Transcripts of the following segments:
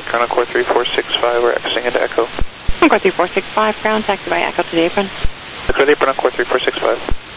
Ground Core 3465, we're Xing into Echo. Core 3465, ground, taxi by Echo to the apron. Echo to the apron on Core 3465.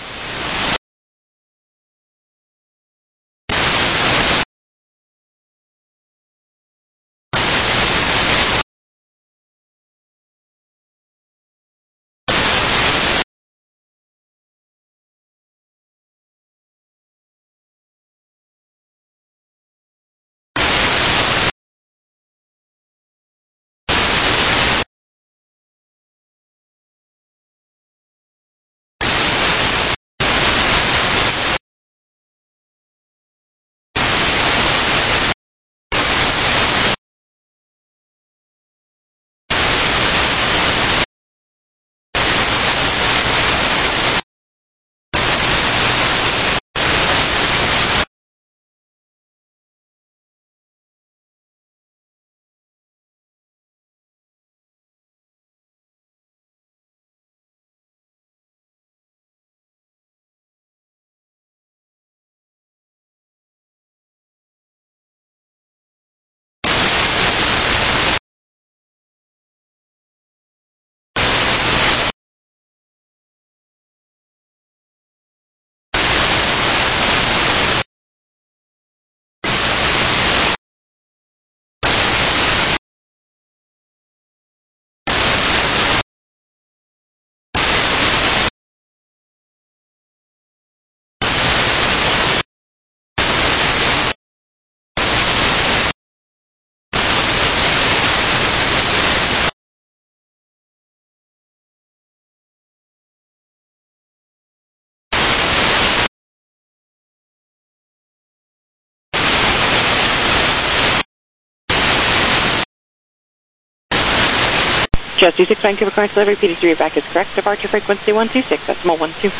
Just 26 Vancouver current delivery, PD3 back is correct. Departure frequency 126, decimal 12.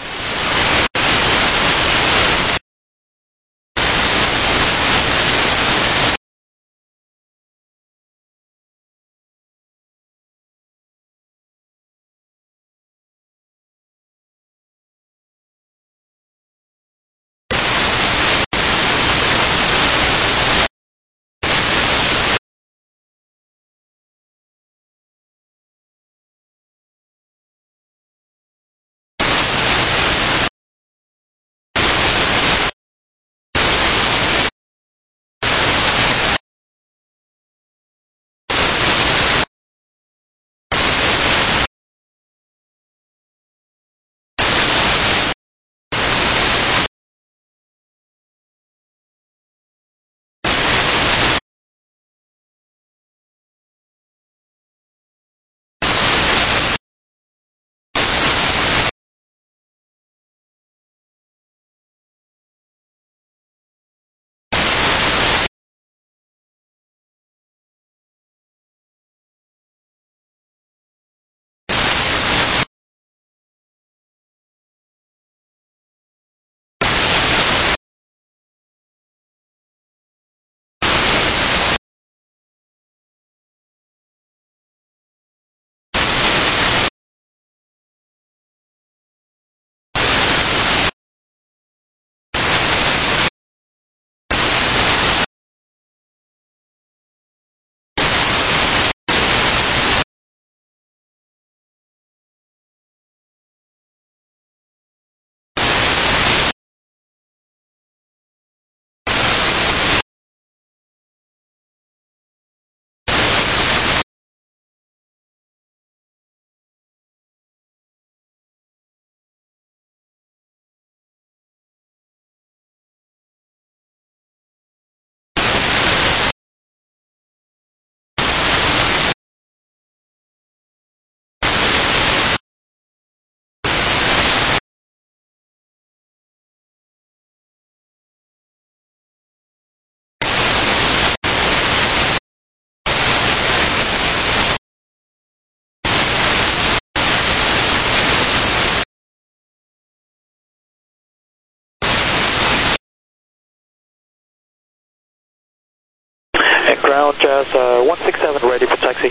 Ground, Jazz 167, ready for taxi.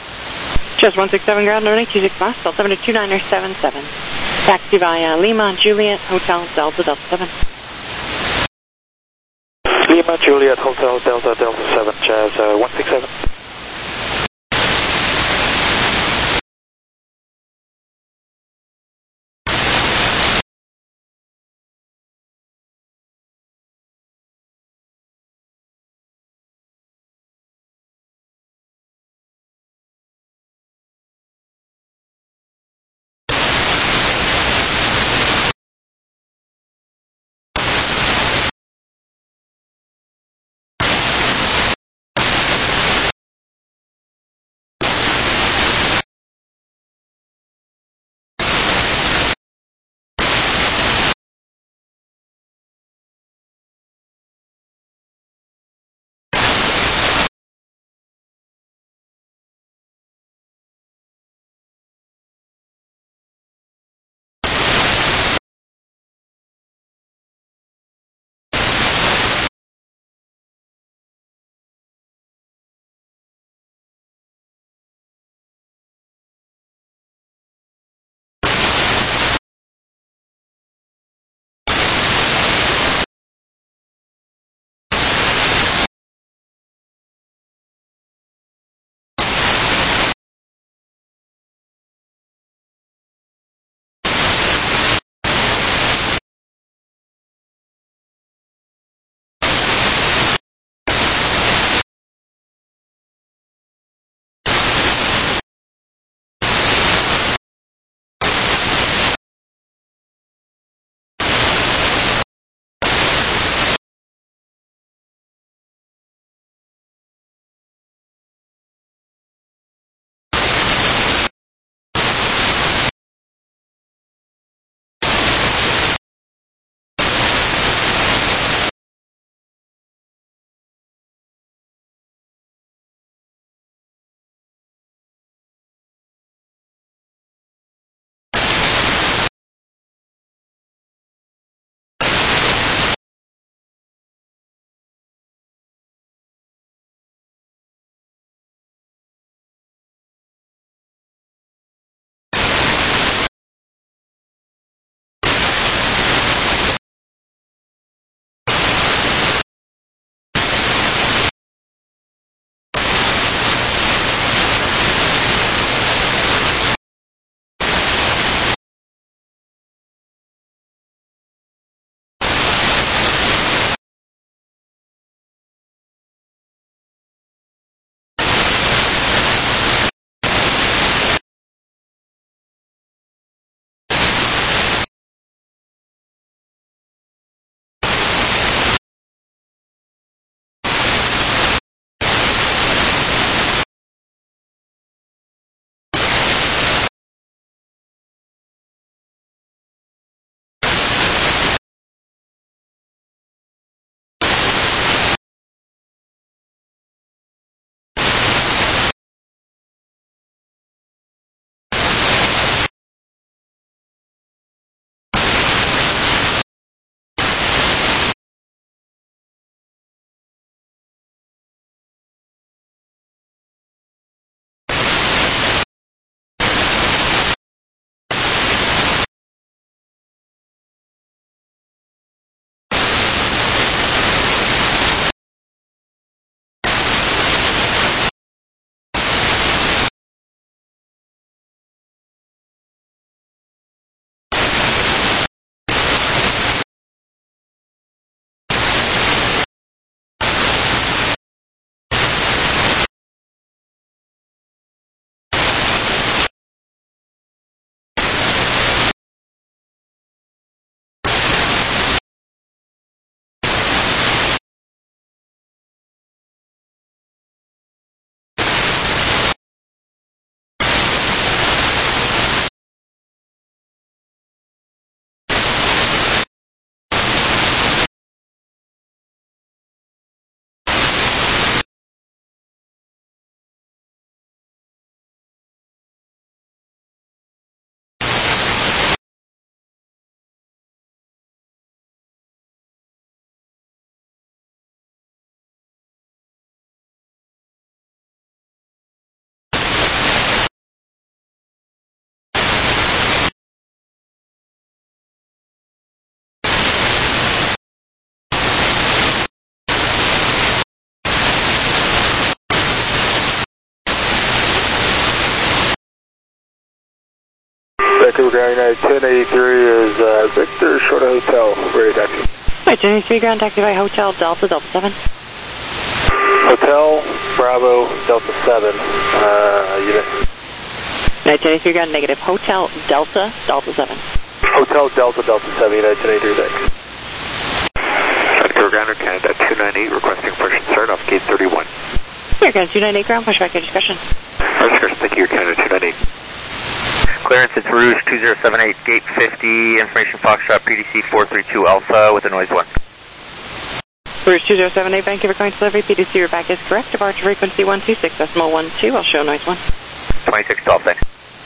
Jazz 167, ground, no 26 miles, Delta 72977. Taxi via Lima, Juliet, Hotel, Delta, Delta 7. Lima, Juliet, Hotel, Delta, Delta 7, Jazz 167. Ground United 1083 is Victor Short Hotel, ready taxi. Right, 1083 ground taxi by Hotel Delta, Delta 7. Hotel Bravo Delta 7, unit. Right, 1083 ground negative. Hotel Delta, Delta 7. Hotel Delta Delta 7, United 1083, thanks. Victor Ground Canada 298 requesting push and start off gate 31. Here, Canada 298 ground, push back your discussion. Discussion, thank you, Canada 298. Clearance, it's Rouge 2078, gate 50, information Foxtrot PDC 432 Alpha with a noise 1. Rouge 2078, Vancouver County Delivery, PDC, your back is correct. Departure frequency 126.12, I'll show noise 1. 2612, thanks.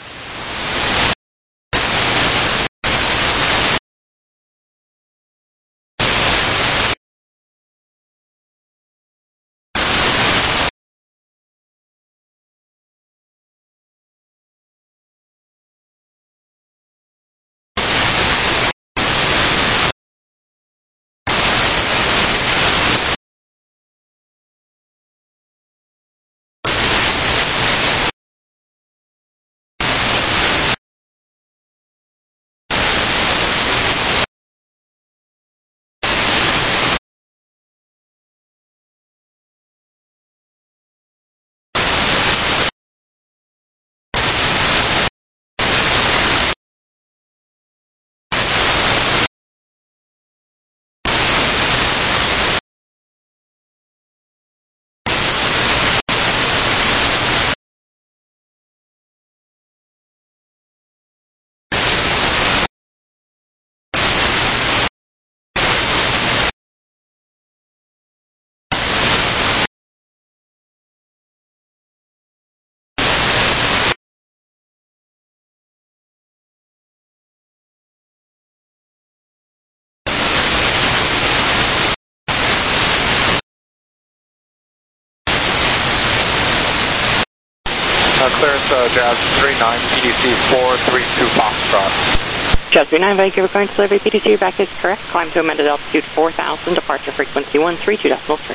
Clearance, Jazz 39, PDC 432 Foxtrot. Jazz 39, Vancouver County Delivery, PDC, your back is correct. Climb to amended altitude 4000, departure frequency 132.3.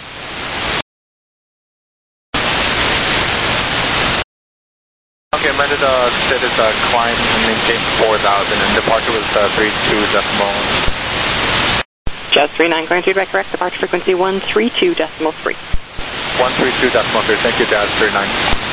Okay, amended status climb and maintain 4,000 and departure was 32 decimal. Jazz 39, going to back correct. Departure frequency 132.3. 132.3, thank you, Jazz 39.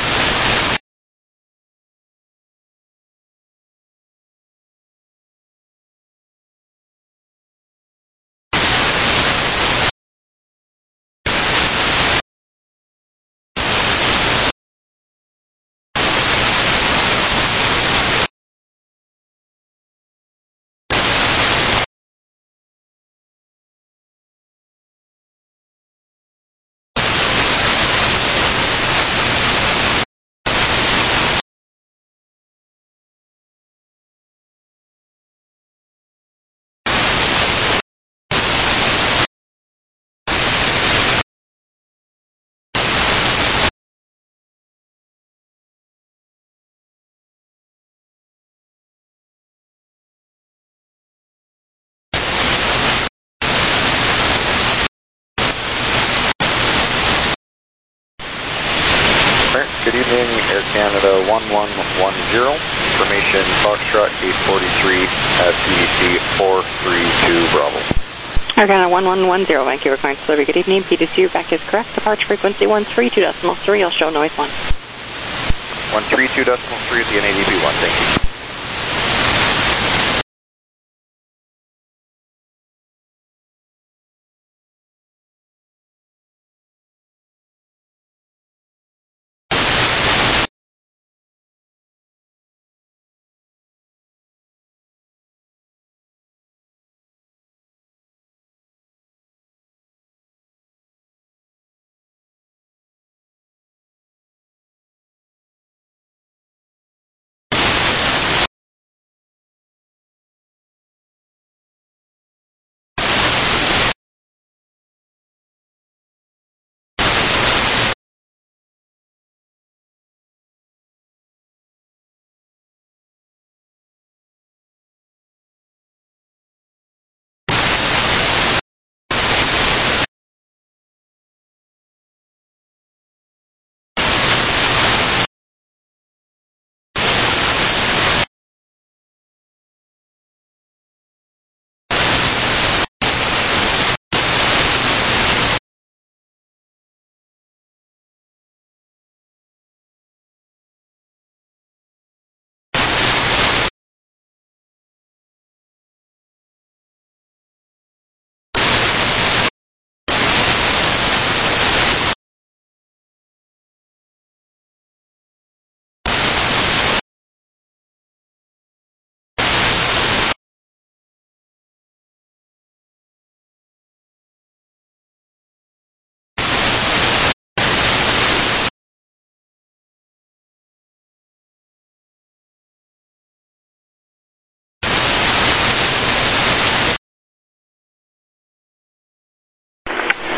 Good evening, Air Canada 1110, information Foxtrot 843 at PDC 432 Bravo. Air Canada 1110, Vancouver County Delivery, good evening. PDC, your back is correct. Departure frequency 132.3, I'll show noise 1. 132.3 at the NADP 1, thank you.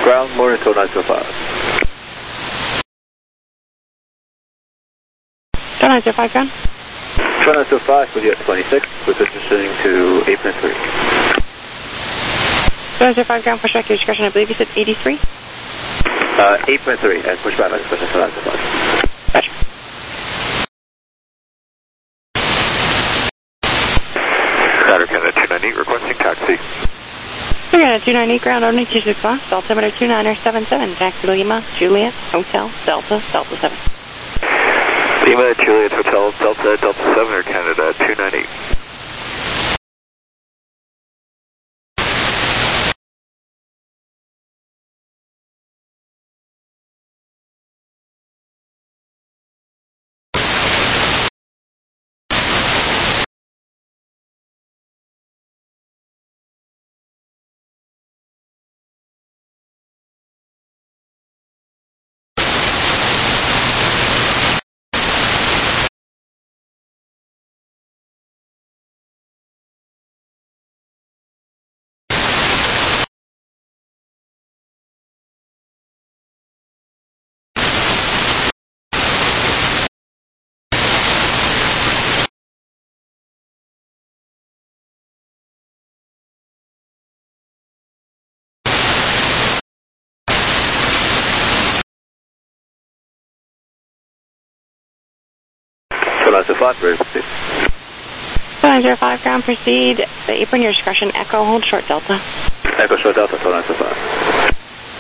Ground, morning, 905. 905 ground. 905 with you at 26, with positioning to 8.3. 905 ground, push back your discretion, I believe you said 83? 8.3, and push back on discretion to 905. Gotcha. Saturn Canada 298 requesting taxi. We're going to 298 ground, only 26 lost, altimeter 2977, taxi Lima, Juliet, Hotel, Delta, Delta 7. Lima, Juliet, Hotel, Delta, Delta 7, Air Canada 298. So 5, ready to proceed. 905 ground, proceed. The apron, your discretion, Echo, hold short Delta. Echo short Delta, 905.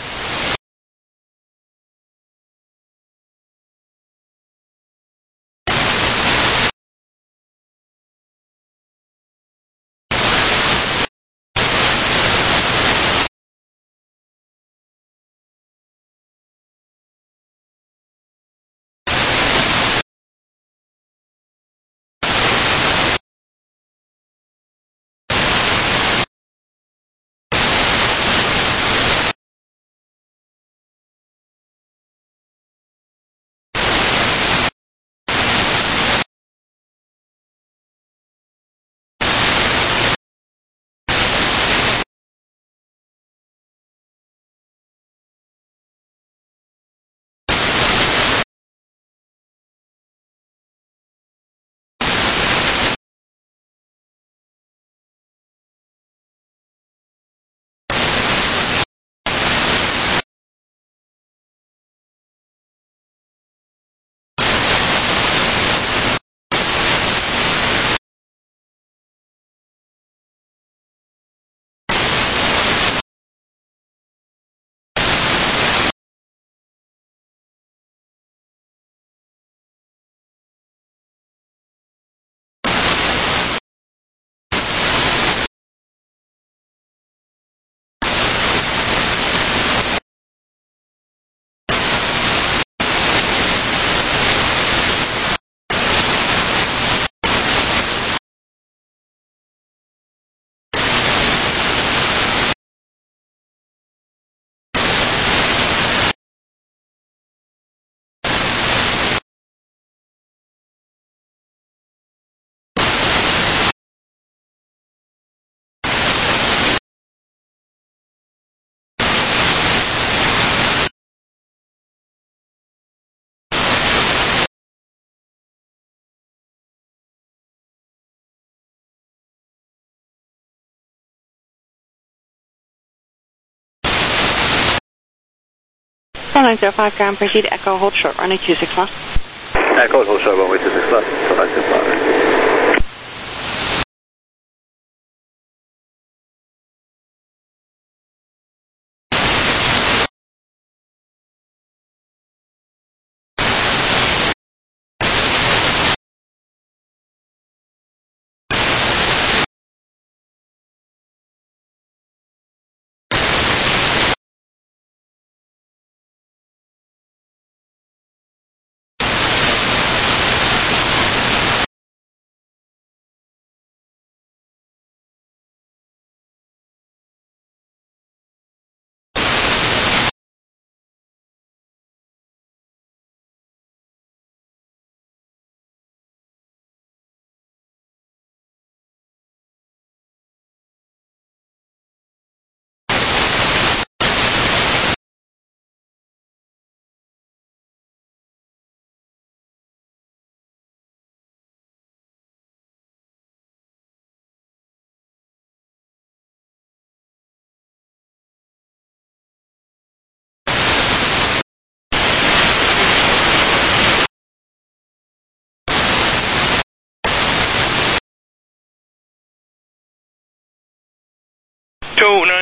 Call 905 ground, proceed, Echo, hold short, runway 26 left. Echo, hold short, runway 26 left, 905.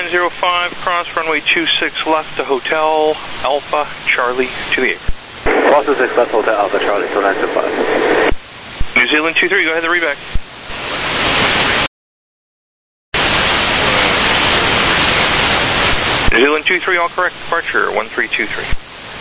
105, cross runway 26 left to Hotel Alpha Charlie to the 8. Cross 26 left, Hotel Alpha Charlie, so 925. New Zealand 23, go ahead and reback. New Zealand 23, all correct, departure 1323.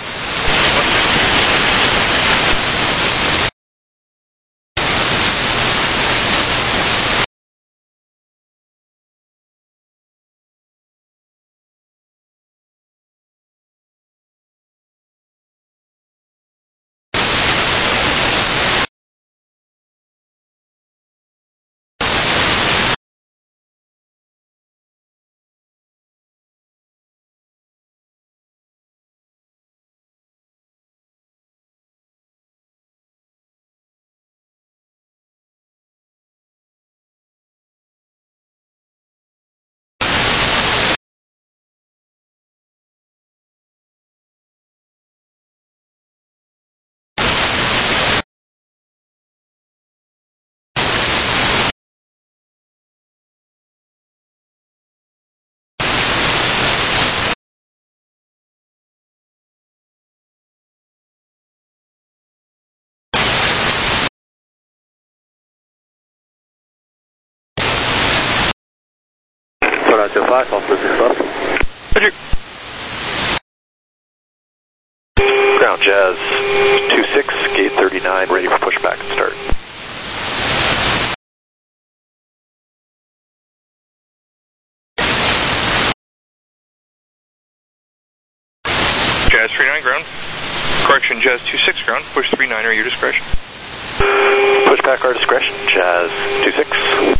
So 925, cross 26 left. Roger. Ground Jazz 26, gate 39, ready for pushback and start. Jazz 39 ground. Correction, Jazz 26 ground. Push 39 or your discretion. Pushback our discretion, Jazz 26.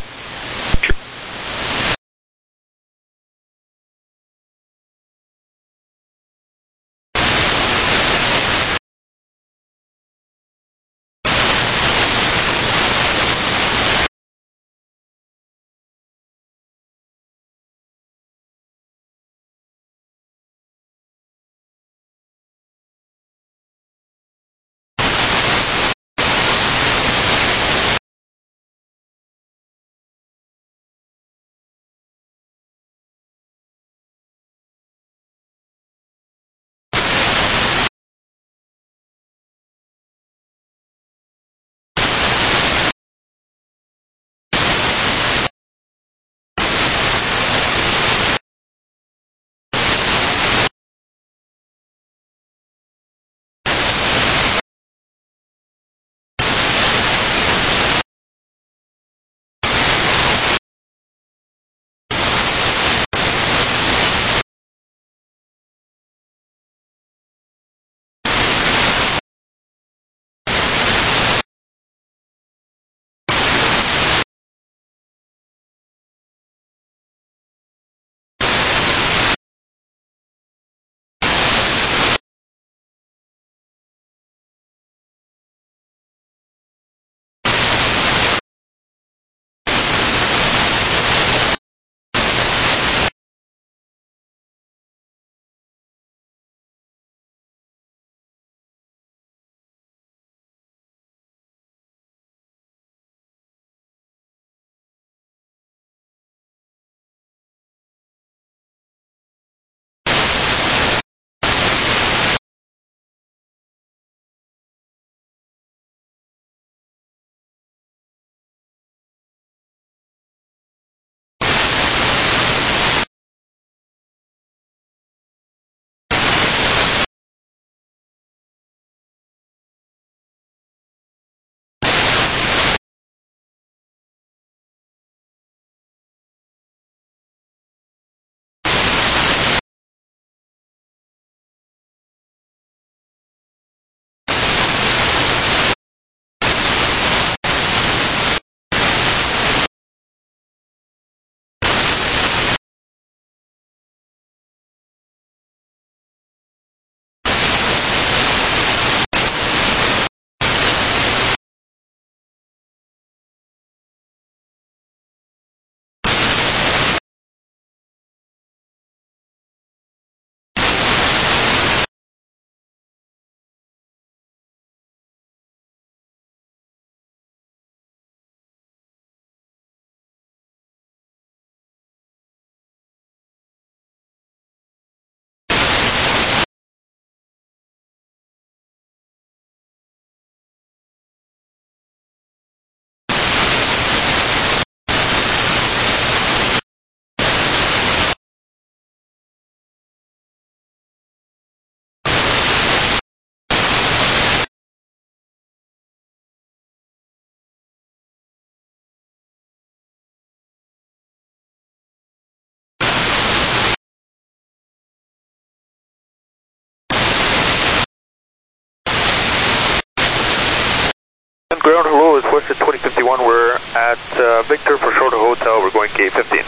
Ground hello, it's West at 2051. We're at Victor for Shorter Hotel. We're going gate 15.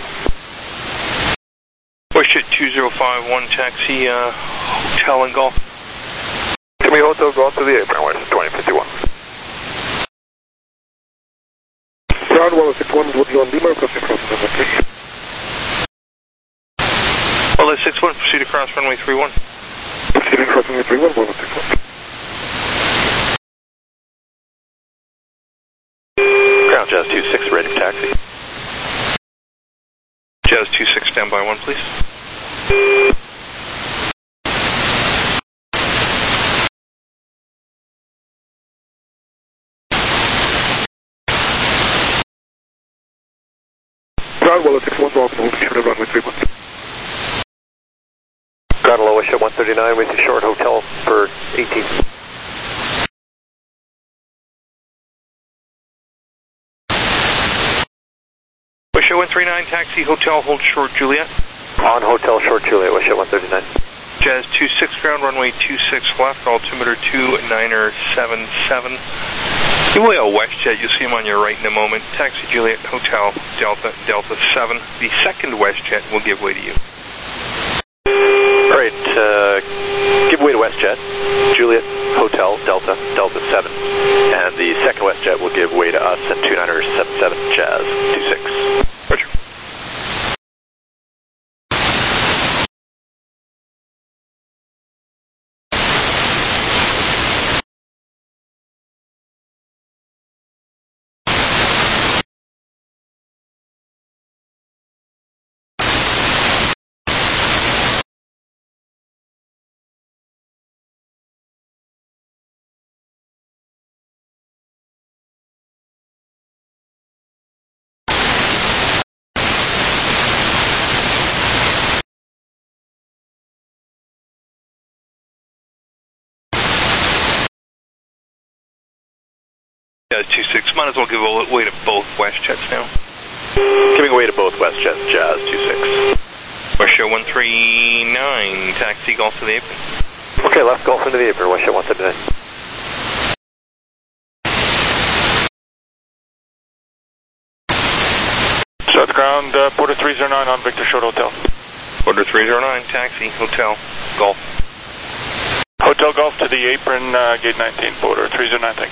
WestJet 2051, taxi, Hotel and Golf. Jimmy Hotel, Golf to the apron, West 2051. Ground 161 is with you on Lima, crossing across runway 3. Well, that's 61, proceed across runway 31. Proceeding across runway 31, 161. Ground Jazz 26, ready for taxi. Jazz 26, stand by 1, please. Ground 161, Golf, hold to runway 31. Ground low, Westjet 139 with your short hotel for 18. WestJet 139, taxi, Hotel, hold short, Juliet. On Hotel Short Juliet, Westjet 139. Jazz 26, ground runway 26 left, altimeter 2977. Give way a WestJet, you'll see him on your right in a moment. Taxi Juliet, Hotel, Delta, Delta 7. The second WestJet will give way to you. Alright, give way to WestJet, Juliet, Hotel, Delta, Delta 7. And the second WestJet will give way to us at 2977, Jazz 26. Roger. Jazz 26, might as well give way to both WestJets now. Giving way to both WestJets, Jazz 26. WestJet 139, taxi, Golf to the apron. Okay, left Golf into the apron, WestJet 139. South ground, Porter 309 on Victor Short Hotel. Order 309, taxi, Hotel, Golf. Hotel Golf to the apron, gate 19, Porter 309, thanks.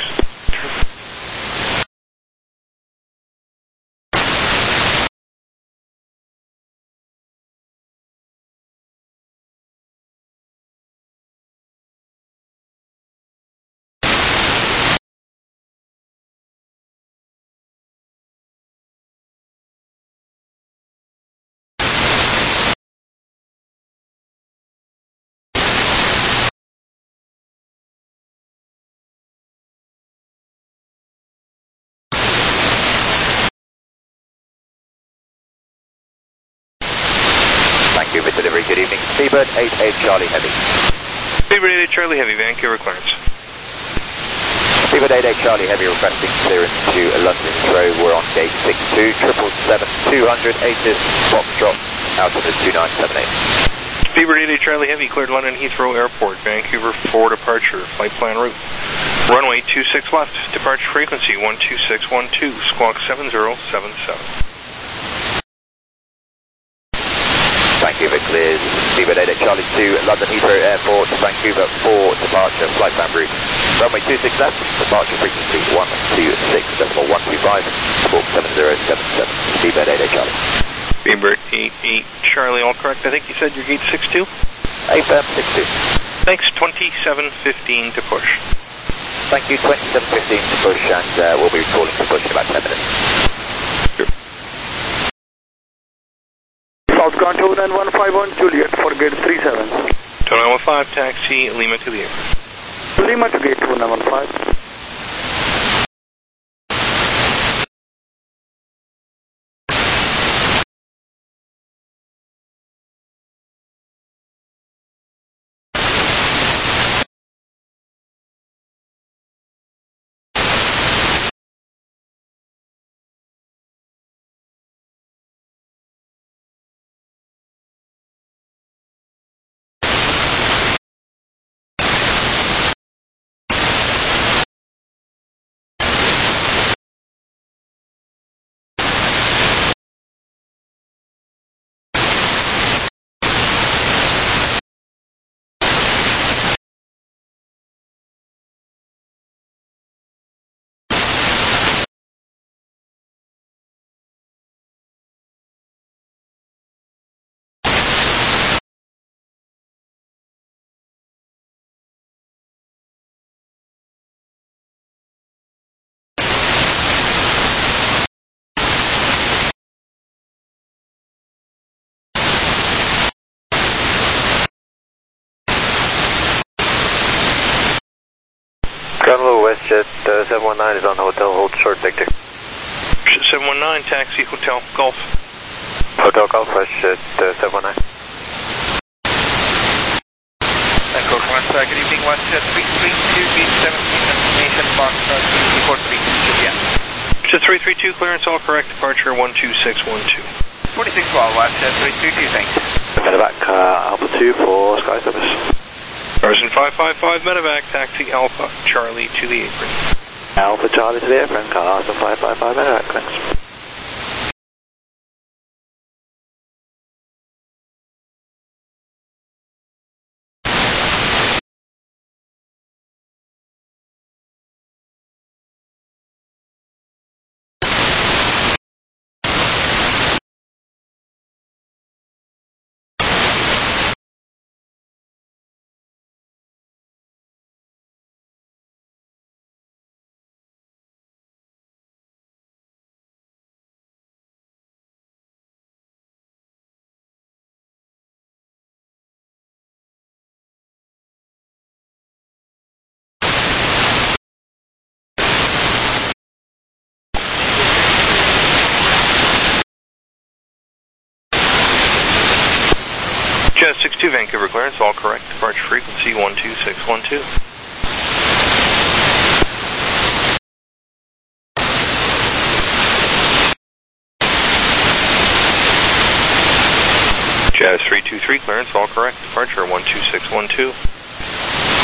Vancouver delivery, good evening. Seabird 88 Charlie Heavy. Seabird 88 Charlie Heavy, Vancouver clearance. Seabird 88 Charlie Heavy requesting clearance to London Heathrow. We're on gate 62, 777-200, ATIS, Foxtrot, altitude 2978. Seabird 88 Charlie Heavy, cleared London Heathrow Airport, Vancouver for departure, flight plan route. Runway 26 left, departure frequency 12612, squawk 7077. Vancouver clears Seabird 88 Charlie to London Heathrow Airport, Vancouver for departure, flight plan route. Runway 26 left, departure frequency 126.125, squawk 7077, Seabird 88 Charlie. Seabird 88 Charlie, all correct. I think you said your gate 62? AFM 62. Thanks, 2715 to push. Thank you, 2715 to push, and we'll be calling to push in about 10 minutes. Sure. South ground 29151 Juliet for gate 37. 2915, taxi, Lima to the air. Lima to gate 29115. WestJet 719 is on hotel, hold short Victor. 719, taxi, Hotel Golf. Hotel Golf, WestJet 719. Echo Command, good evening, WestJet 332, beat 17, destination box 343, yeah. To 332, clearance all correct, departure 12612. 4612, WestJet 332, thanks. Medevac Alpha 2 for Sky Service. Carson 555, Medevac, taxi Alpha Charlie to the apron. Alpha Charlie to the apron, Carson 555 Medevac, thanks. Jet 62, Vancouver clearance, all correct, departure frequency 12612. Jazz 323, clearance, all correct, departure 12612.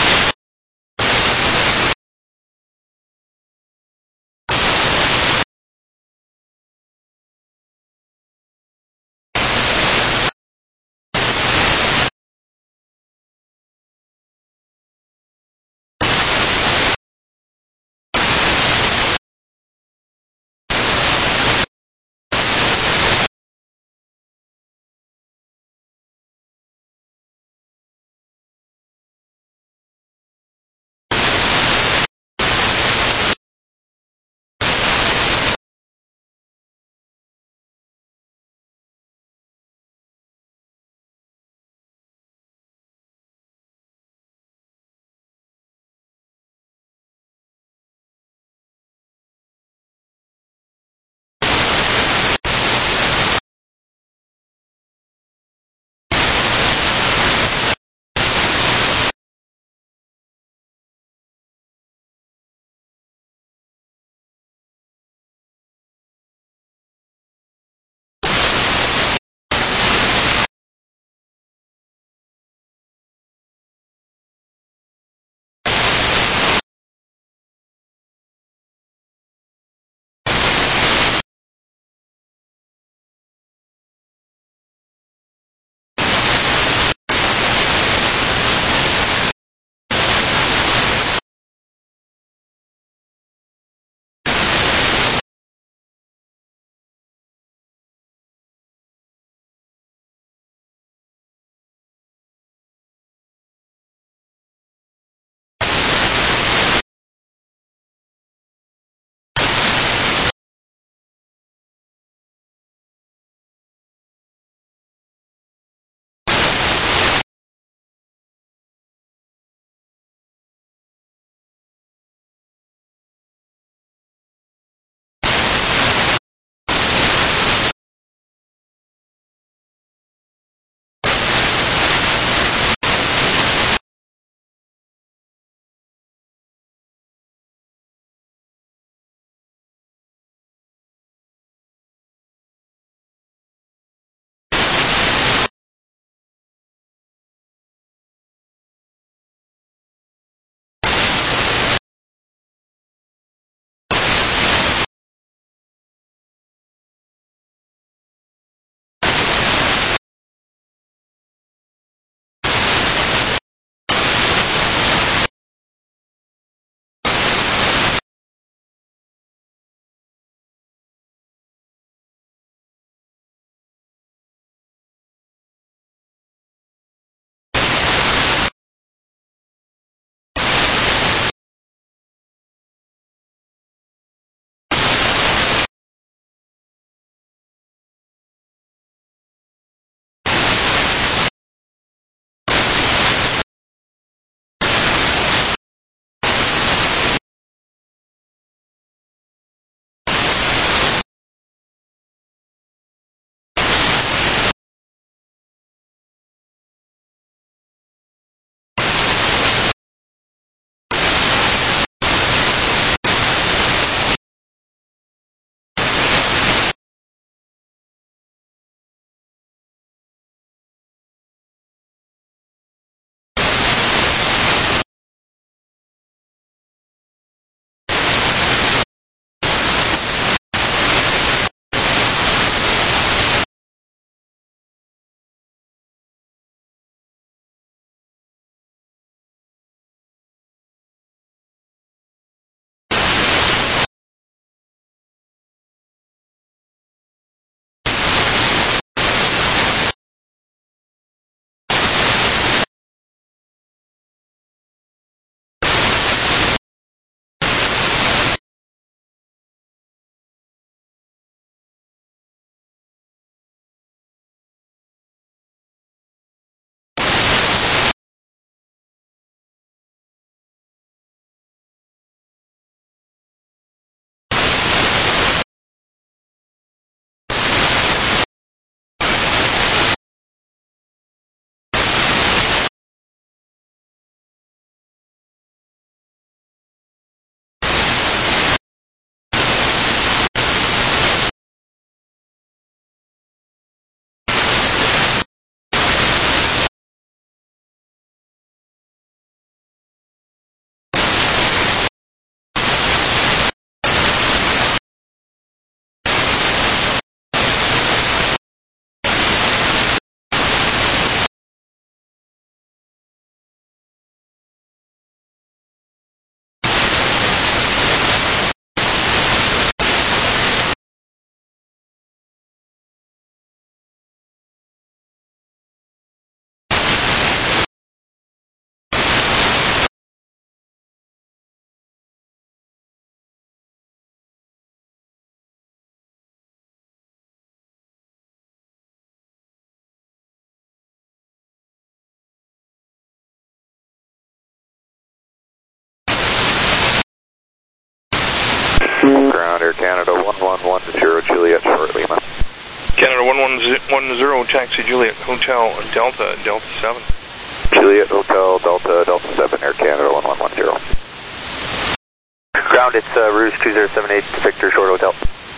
ground, Air Canada 1110 Juliet Short Lima. Canada 1110, taxi Juliet Hotel Delta, Delta 7. Juliet Hotel Delta, Delta 7, Air Canada 1110. Ground, it's Rouge 2078, Victor Short Hotel.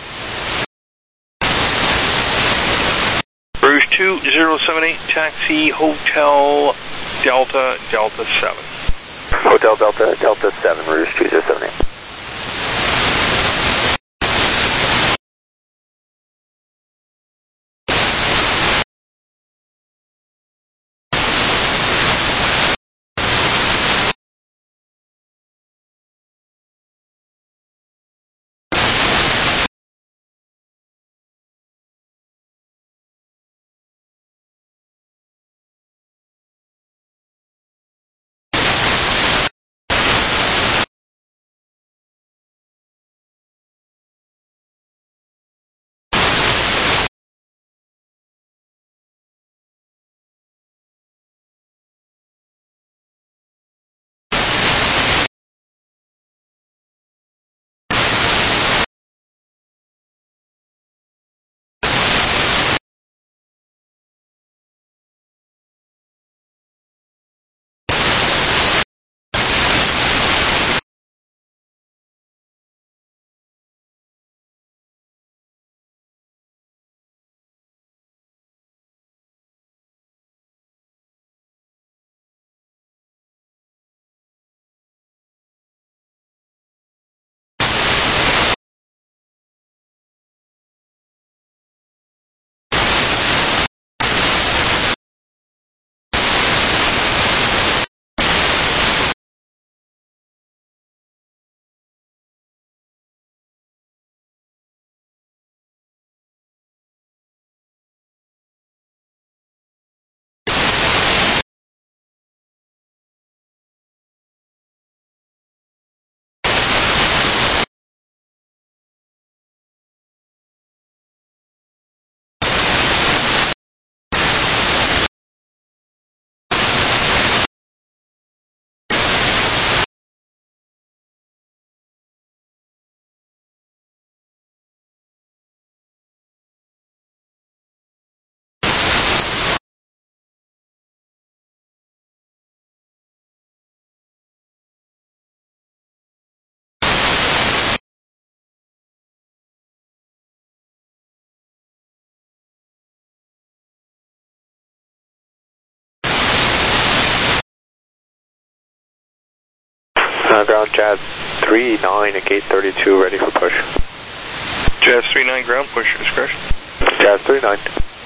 Rouge 2078, taxi Hotel Delta, Delta 7. Hotel Delta, Delta 7, Rouge 2078. Ground Jazz 39 at gate 32, ready for push. Jazz 39 ground, push your discretion. Jazz 39.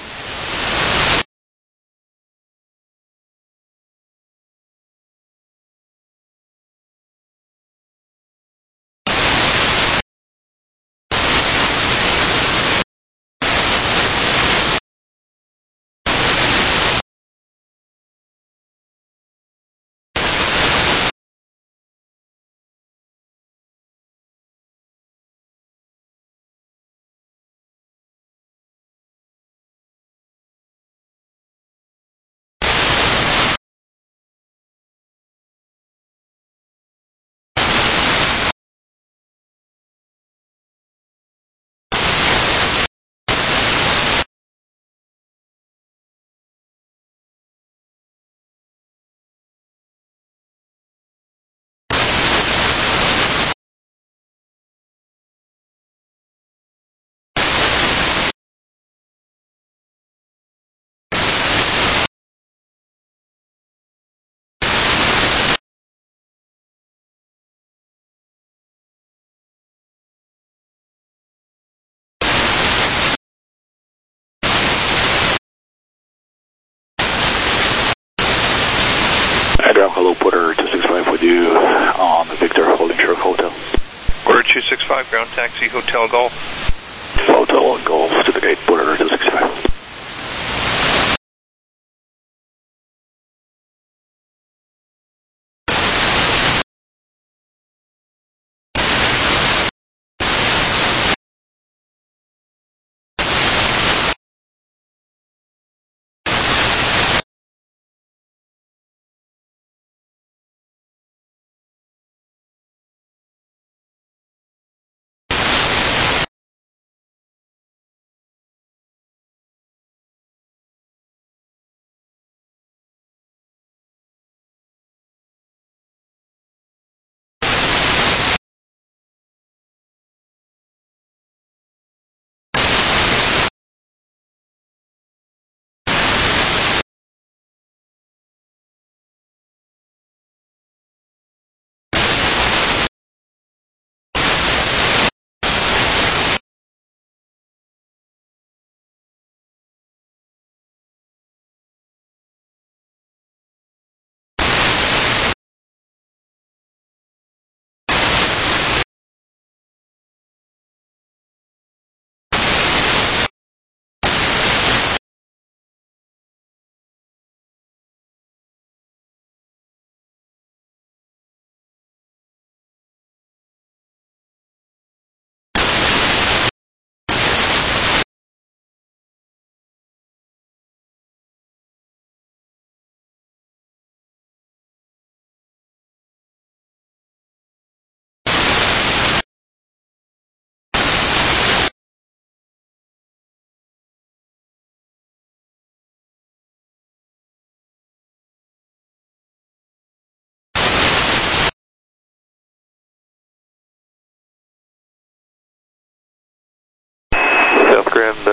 Hello, Porter 265 with you on the Victor holding short hotel. Porter 265 ground, taxi Hotel Golf. Hotel Golf to the gate, Porter 265.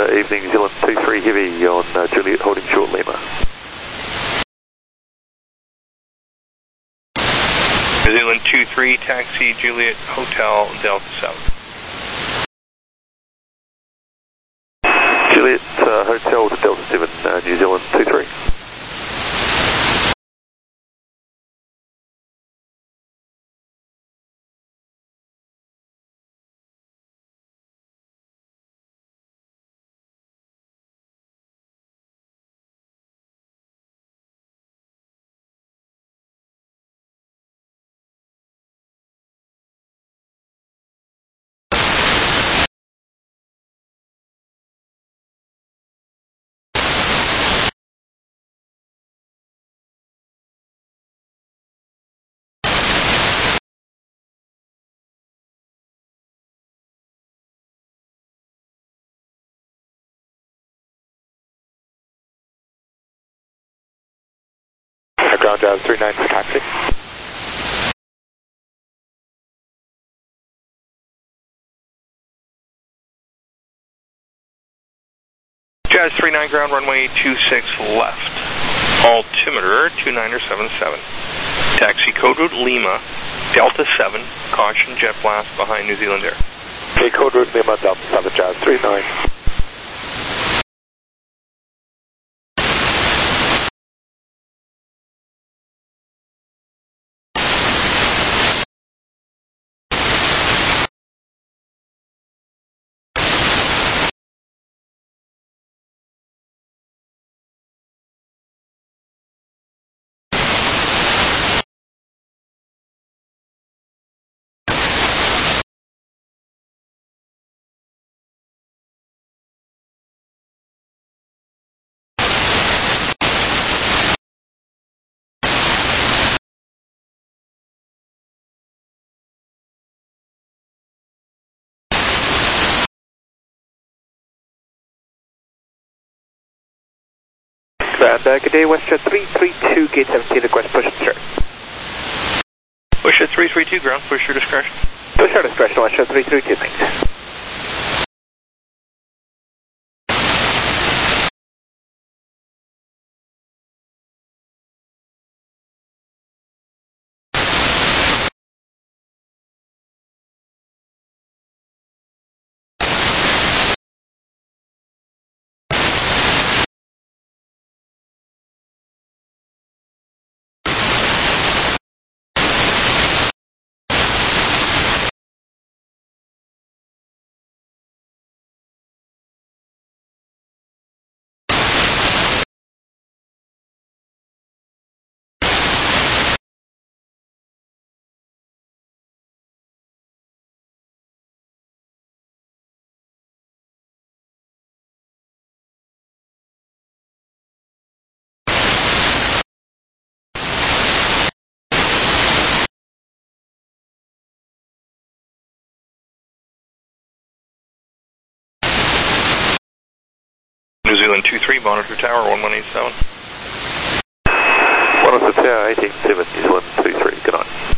evening, New Zealand 23 Heavy on Juliet holding short Lima. New Zealand 23, taxi Juliet Hotel Delta 7. Juliet Hotel to Delta 7, New Zealand 23. Ground Jazz 39 for taxi. Jazz 39 ground, runway 26 left. Altimeter 2977. Taxi code route Lima, Delta 7, caution jet blast behind New Zealand Air. Okay, code route Lima, Delta 7, Jazz 39. Good day, WestJet 332, gate 17, request push and start. WestJet 332 ground, push your discretion. Push your discretion, WestJet 332, thanks. New Zealand 23, monitor tower 1187. Monitor tower 187, New Zealand 23, good night.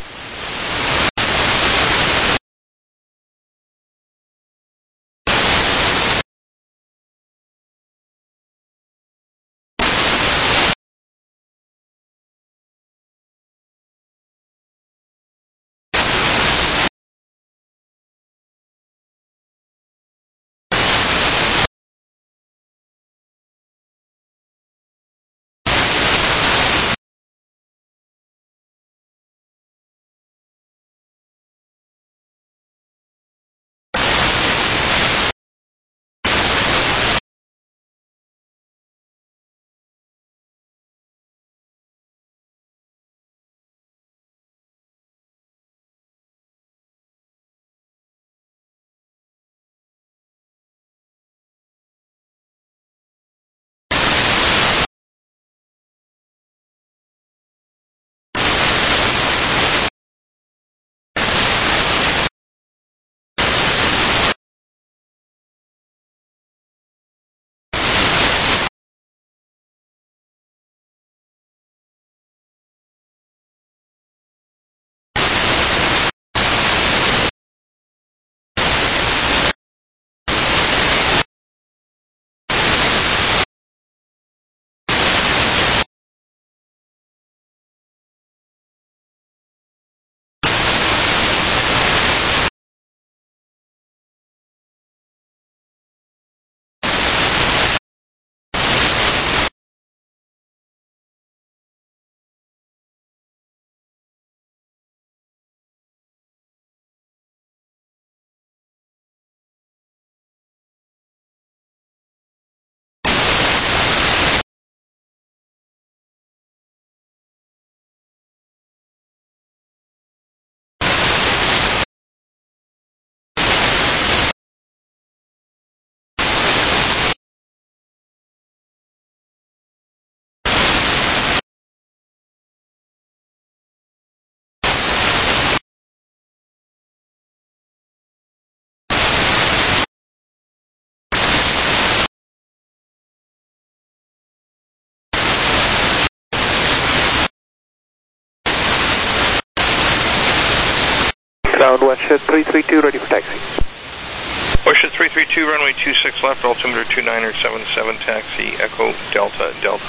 Ground WestJet 332, ready for taxi. WestJet 332, runway 26 left, altimeter 2977, taxi, Echo Delta, Delta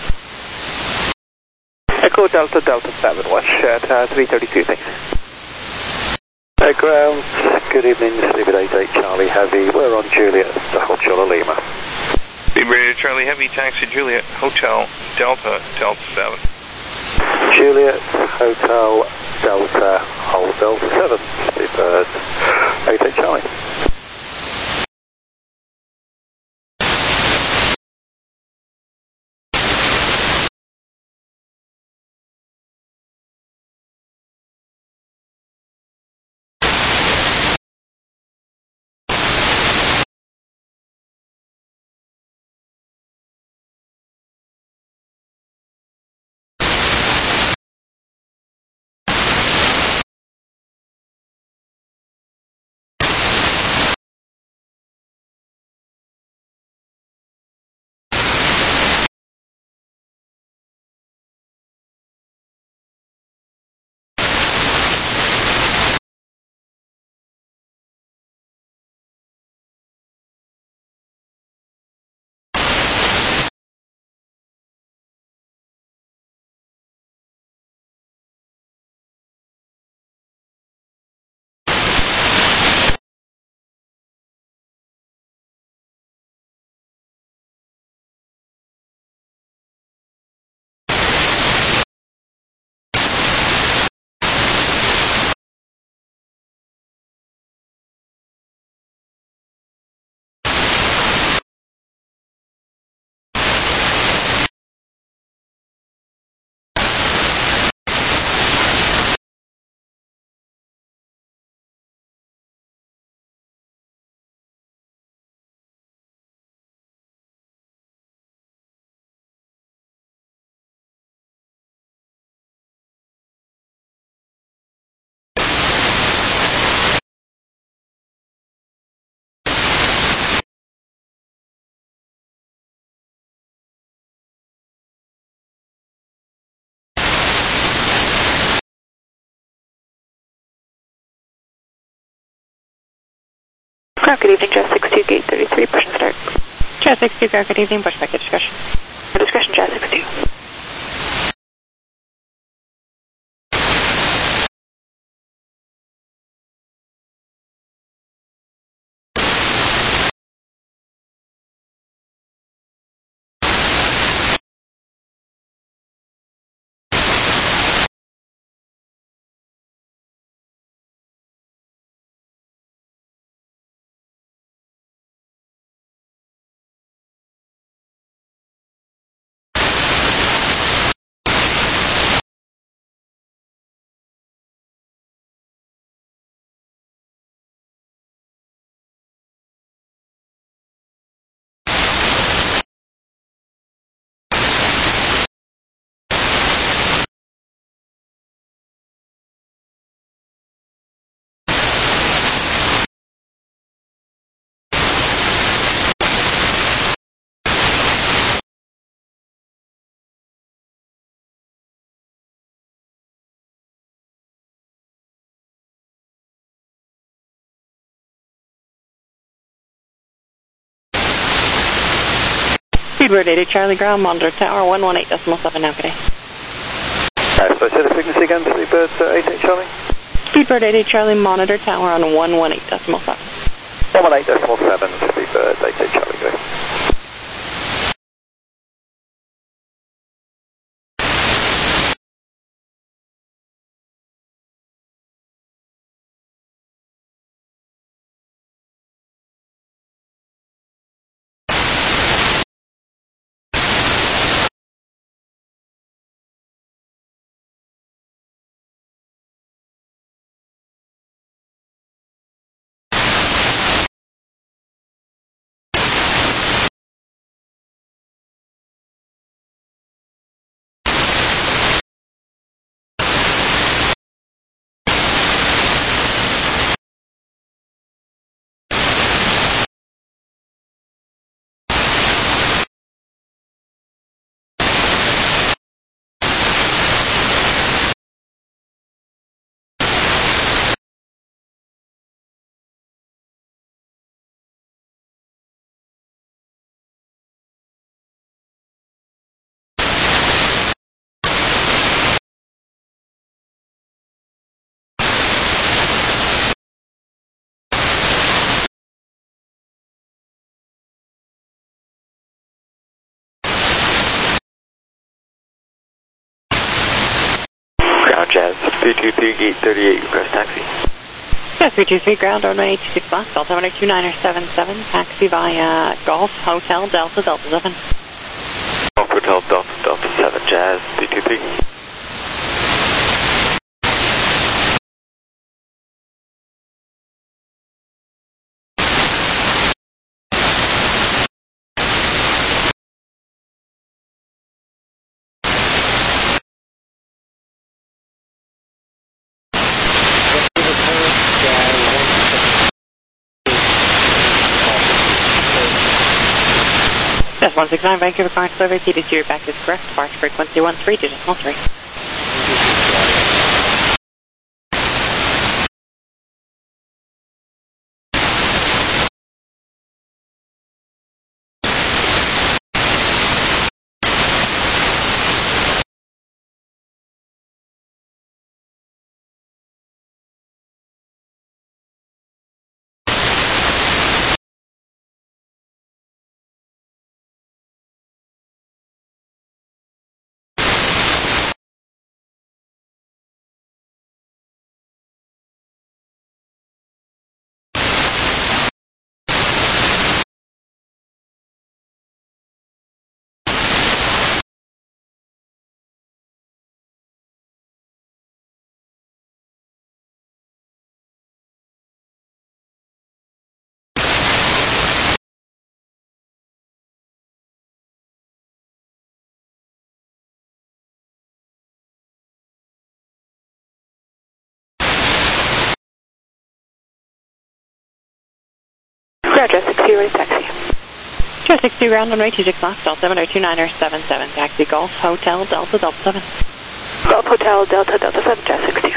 7. Echo Delta, Delta 7, WestJet 332, thanks. Ground, good evening, Sleep at 88 Charlie Heavy, we're on Juliet, the Hotel Lima. Speed Radio Charlie Heavy, taxi Juliet, Hotel, Delta, Delta 7. Juliet, Hotel, Delta, Hold Delta 7, Sleepbird 88 Charlie. Good evening, Jazz 62, gate 33, push and start. Jazz 62, good evening, push back to discretion. Discretion, Jazz 62. Speedbird 88 Charlie ground, monitor tower 118.7 now, good day. So I said the frequency again, Sleepbird 88 Charlie? Speedbird 88 Charlie, monitor tower on 118.7. 118.7, Sleepbird 88 Charlie, good. Jazz 323, gate 38, request taxi. Jazz 323, ground runway 26 left, Delta 129er77, taxi via Golf Hotel Delta Delta 7. Golf Hotel Delta Delta 7, Jazz 323. Jazz 169, Vancouver Car Survey, TDC, back is correct, departure frequency 13.3. Jazz 60, ready taxi. Jazz 60, ground runway 26 left, Delta 129er77, taxi Golf Hotel Delta Delta 7. Golf Hotel Delta Delta 7, Jazz 60.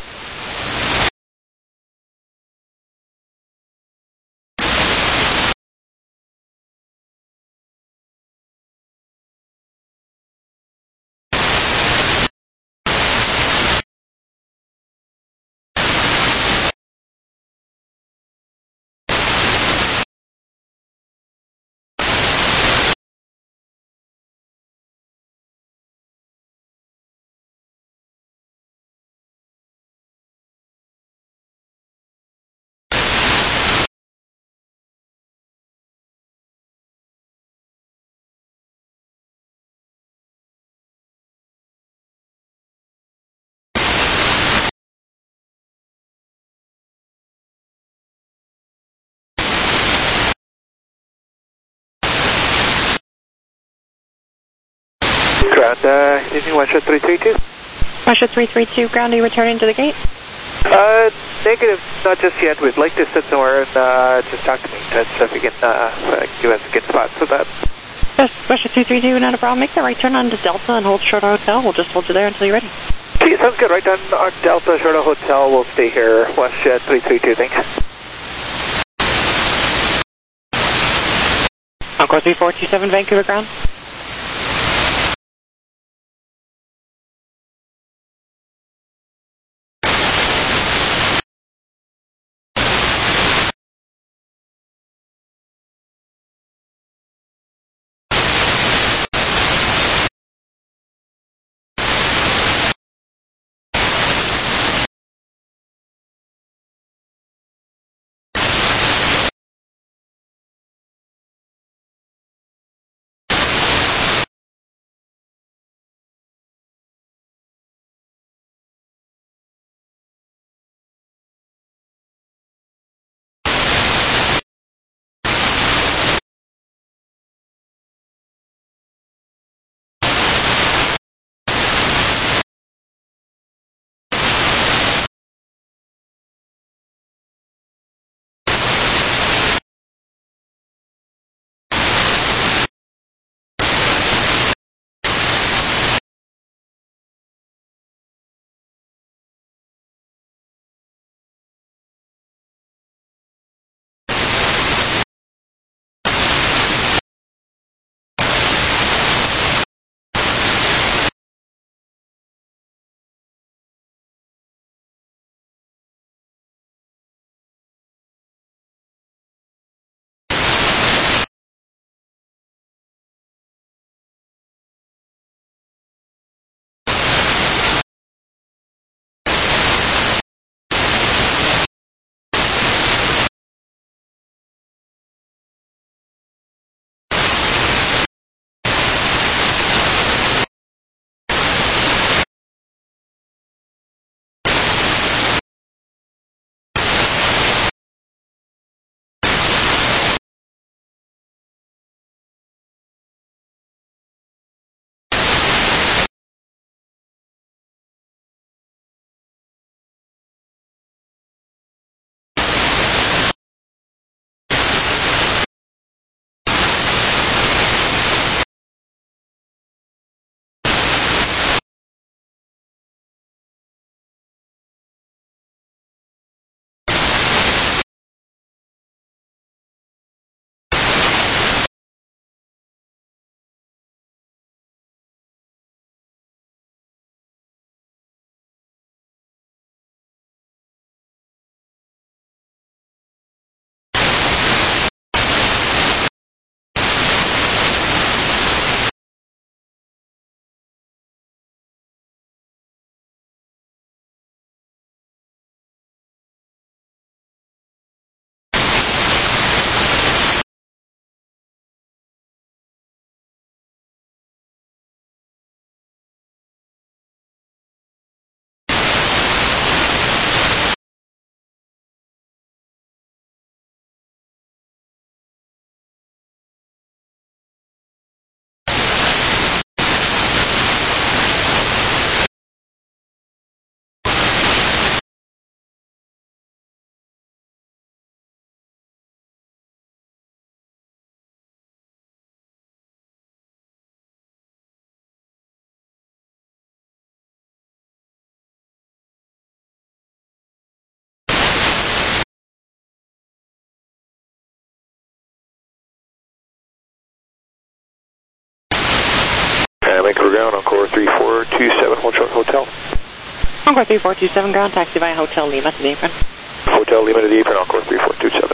Ground, using Westjet 332. Westjet 332, ground, are you returning to the gate? Negative, not just yet. We'd like to sit somewhere and just talk to me. That's if you can give us a good spot for that. Yes, Westjet 332, not a problem. Make the right turn onto Delta and hold short hotel. We'll just hold you there until you're ready. Okay, sounds good. Right on our Delta Shorta Hotel. We'll stay here. Westjet 332, thanks. Encore 3427, Vancouver ground. Vancouver ground, Encore 3427, hold short hotel. Encore 3427 ground, taxi via Hotel Lima to the apron. Hotel Lima to the apron, Encore 3427.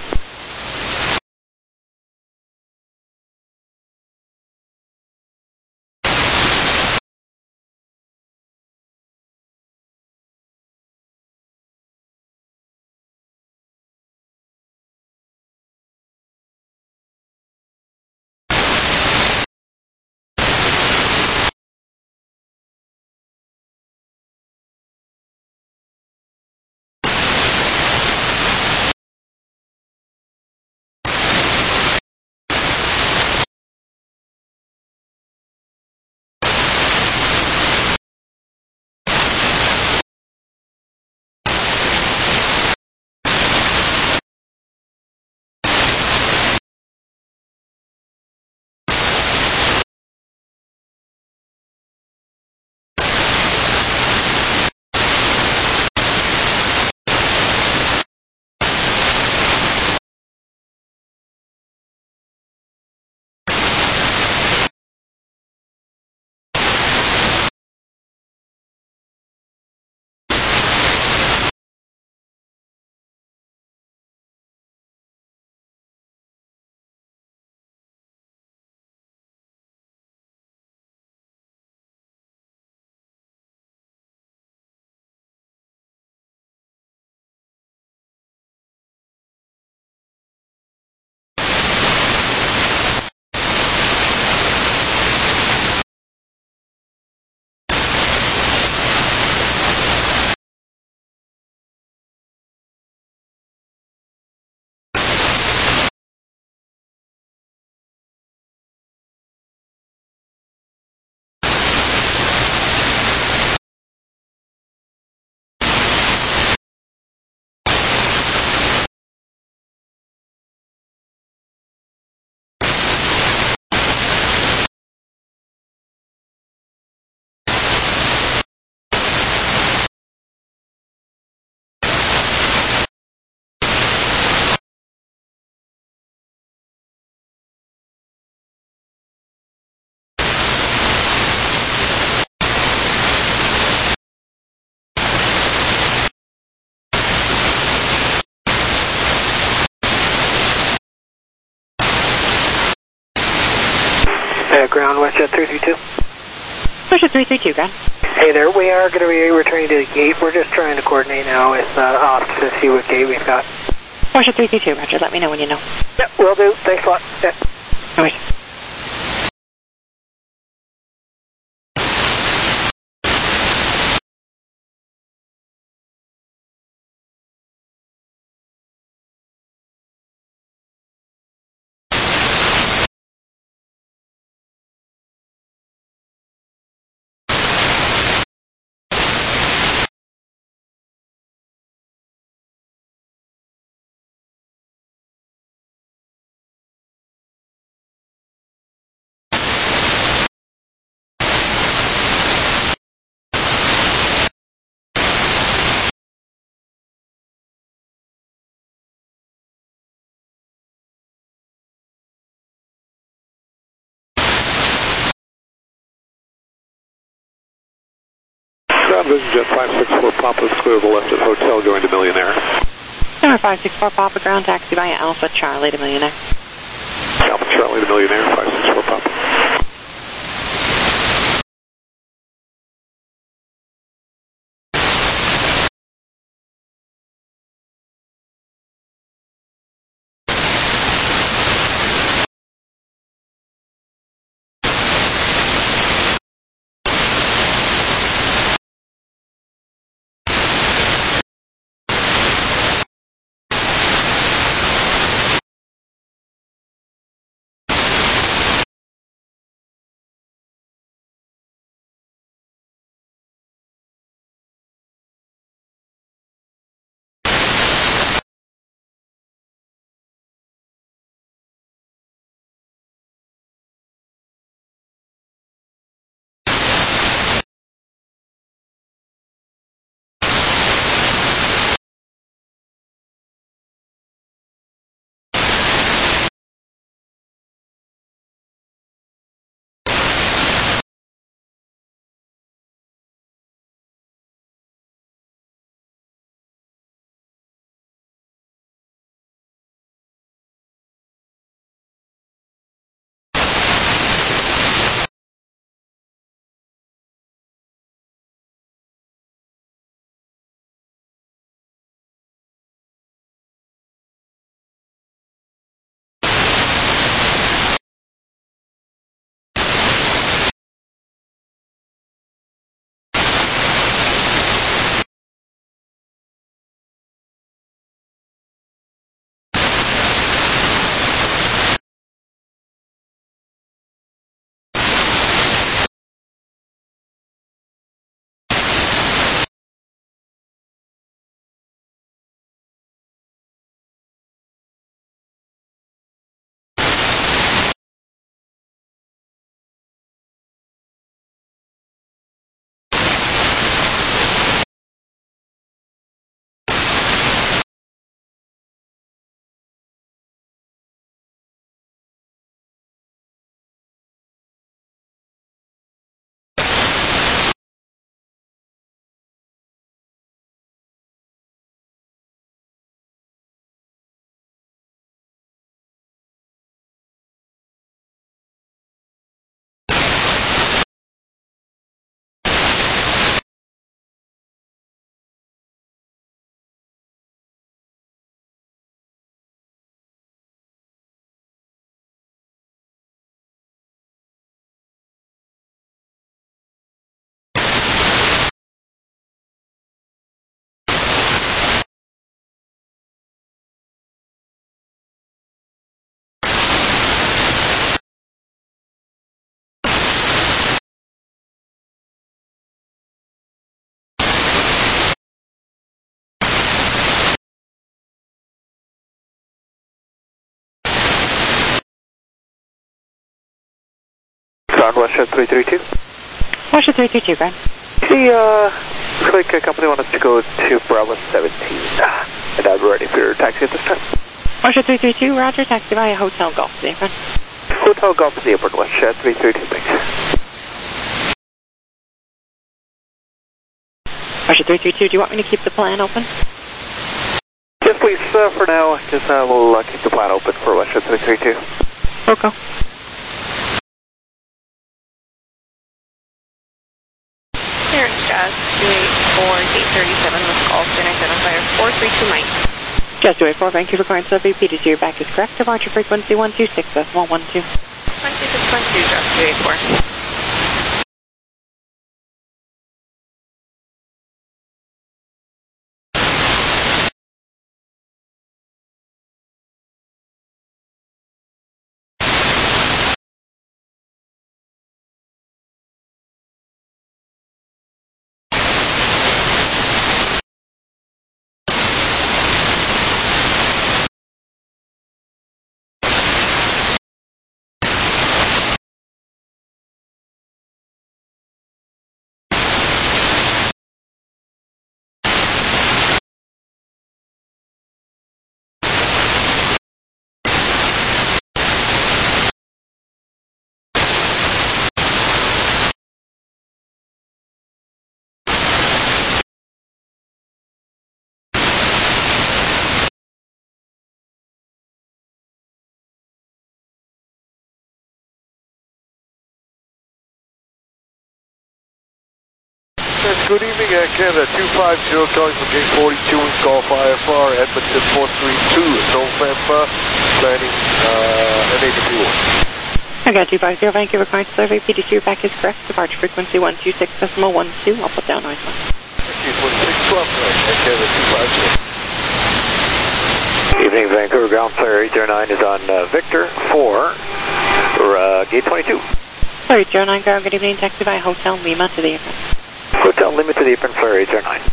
Ground, WestJet 332. WestJet 332, ground. Hey there, we are going to be returning to the gate. We're just trying to coordinate now with ops to see what gate we've got. WestJet 332, roger. Let me know when you know. Yep, will do. Thanks a lot. Yeah. No worries. Jet 564 Papa, clear to the left at hotel going to Millionaire. Number 564 Papa, ground taxi via Alpha Charlie to Millionaire. Alpha Charlie to Millionaire, 564 Papa. Ground WestJet 332. WestJet 332, ground. See, looks like a company wants us to go to Bravo 17. And I'm ready for your taxi at this time. WestJet 332, roger, taxi via Hotel Golf to the apron. Hotel Golf to the airport, WestJet 332, thanks. WestJet 332, do you want me to keep the plan open? Yes, please, for now, just we'll keep the plan open for WestJet 332. Okay. Here's Jazz 284, gate 37 with call Center identifier 432 Mike. Jazz 284, Vancouver current survey, PDC, your back is correct. Departure frequency 126.112. 126.12, Jazz 284. Good evening, Canada 250 calling from gate 42 in Golf IFR, Edmonton 432, November, planning NA2. I got 250, Vancouver current survey, PDC, your back is correct. Departure frequency 126.12. I'll put down noise one. 2612, Canada 250. Evening, Vancouver ground flare 809 is on Victor 4 for gate 22. Sorry, 09 ground, good evening, taxi via Hotel Lima to the apron. Hotel Lima to the apron, flare 809.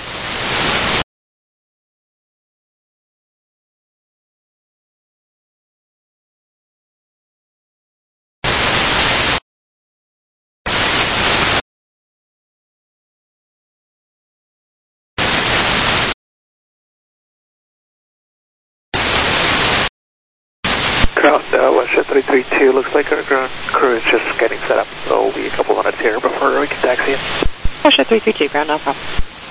Ground WestJet 332, looks like our ground crew is just getting set up, so we'll be a couple minutes here before we can taxi in. WestJet 332, ground, no problem.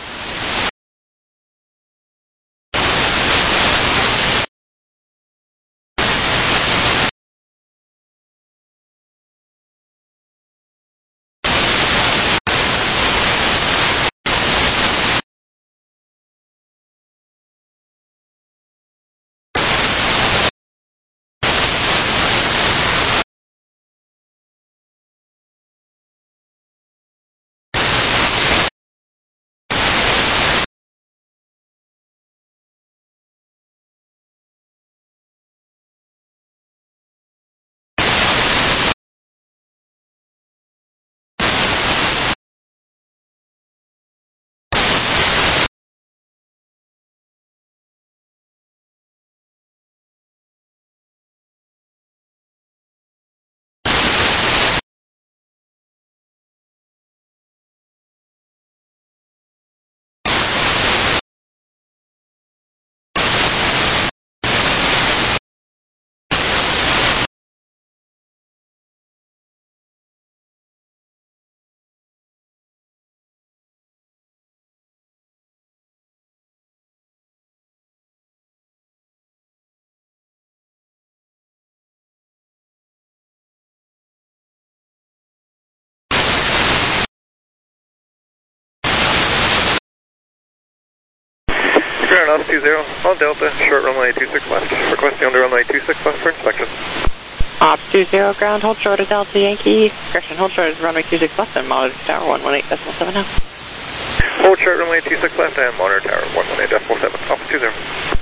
Ground off 20 on Delta, short runway 26 left. Requesting under runway 26 left for inspection. Ops 20, ground, hold short of Delta Yankee. Correction, hold short of runway 26 left and monitor tower 118.7 now. Hold short runway 26 left and monitor tower 118.7. Off 20.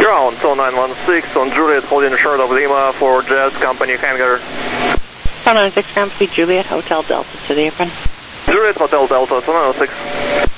Ground, 0916 on Juliet, holding short of Lima for Jazz Company Hangar. 906 ground, proceed Juliet, Hotel Delta to the apron. Juliet, Hotel Delta, 0906.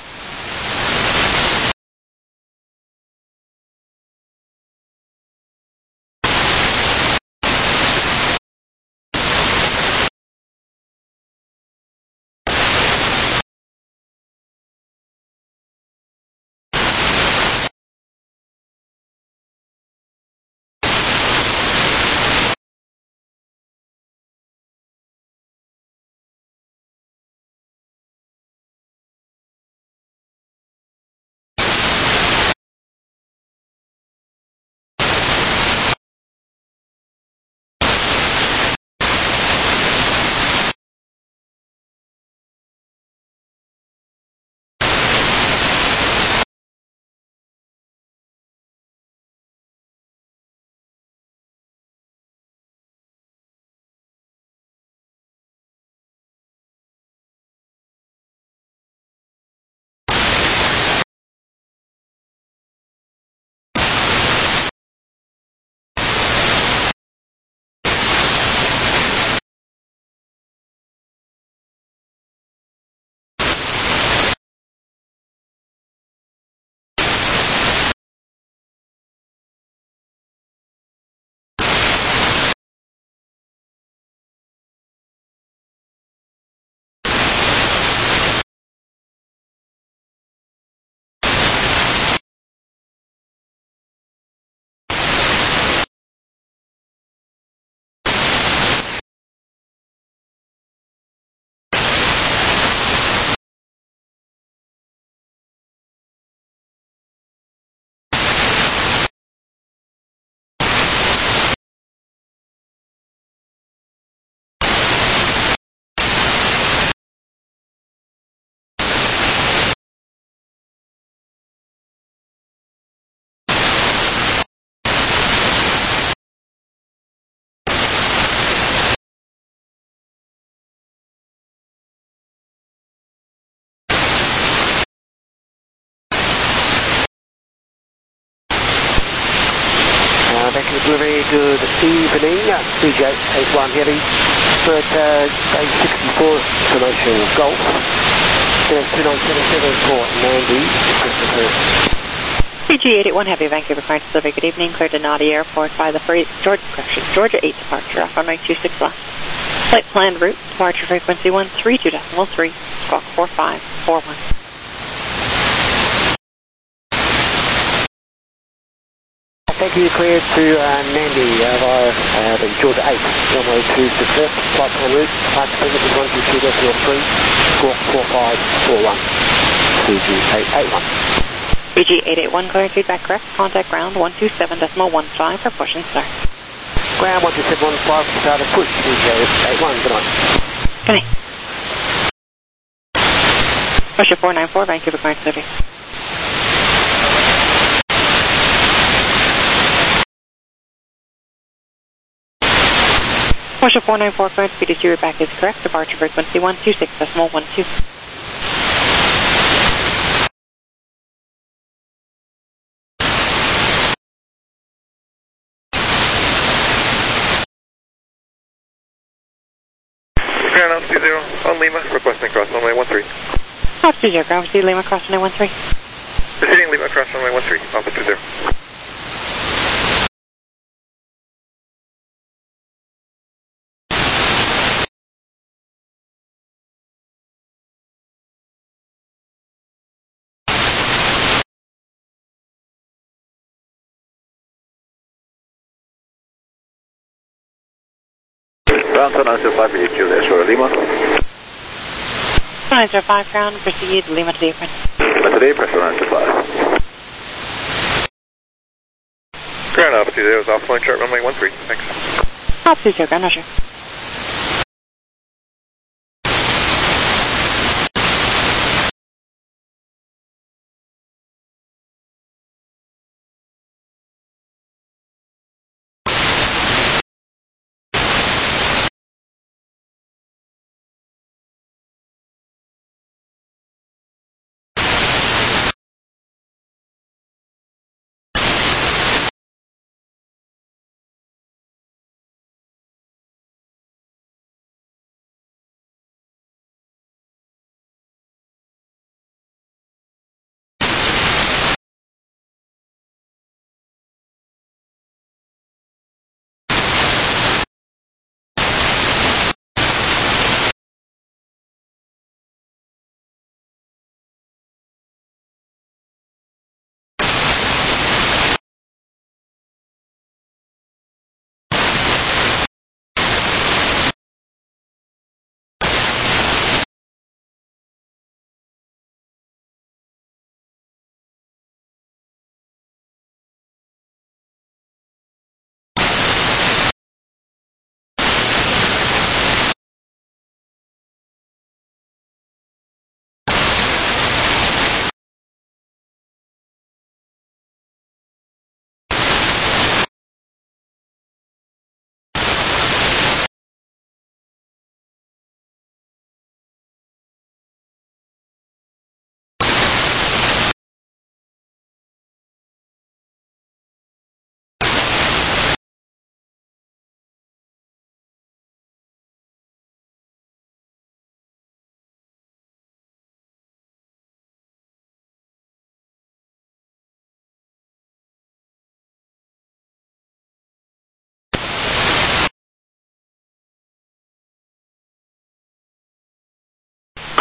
Very good evening, CJ81 Heavy, third day 64, information Golf, 2977 for Mandy, CG81 Heavy, Vancouver Current Pacific, good evening, cleared to Naughty Airport by the Georgia 8 departure, off runway 26 left. Flight planned route, departure frequency 132.3, squawk 4541. Thank you, cleared to Nandi via the Georgia 8, runway 26 left, flight plan route, departure frequency 122.3, squawk 4541, CG881. BG881, clearing feedback correct, contact ground 127.15 for push and start. Ground 127.15, start of push, BG881, good night. Good night. Russia 494, Vancouver Current Pacific. Russia 494, current speed to your back is correct. Departure frequency 126.12. Ground Altitude 0 on Lima, requesting cross runway 13. Altitude 0, ground proceed Lima cross runway 13. Proceeding Lima cross runway 13, altitude 0. Ground 905, Juliet, Sierra Lima. 905, ground, proceed Lima to the apron. Lima to the apron, 905. Ground altitude 0 is off point chart runway 13, thanks. Altitude 0, ground, Roger.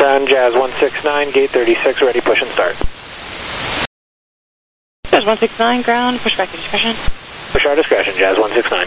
Ground Jazz 169, gate 36, ready, push and start. Jazz 169, ground, push back to discretion. Push our discretion, Jazz 169.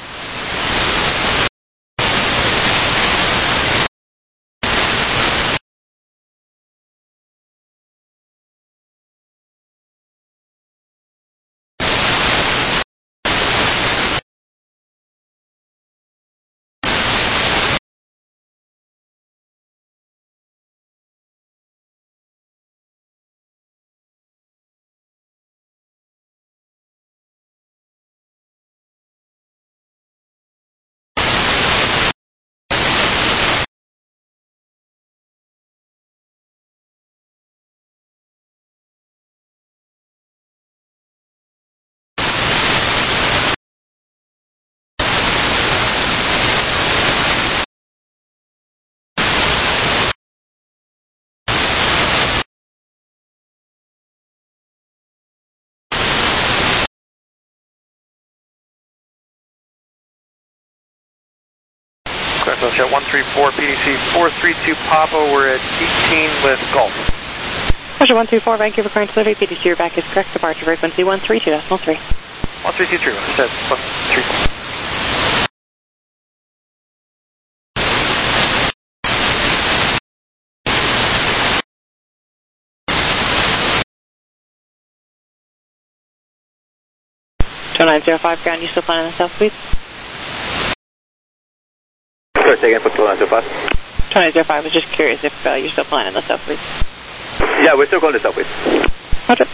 Jet 134, PDC 432 Papa, we're at 18 with Golf. Roger 134, Vancouver current survey, PDC, your back is correct, departure frequency 132.3. 1323, set 134. ground, you still flying in the south, please? Sorry, say again for 2905. 2905, was just curious if you're still flying in the south, please. Yeah, we're still going to south, please. Roger.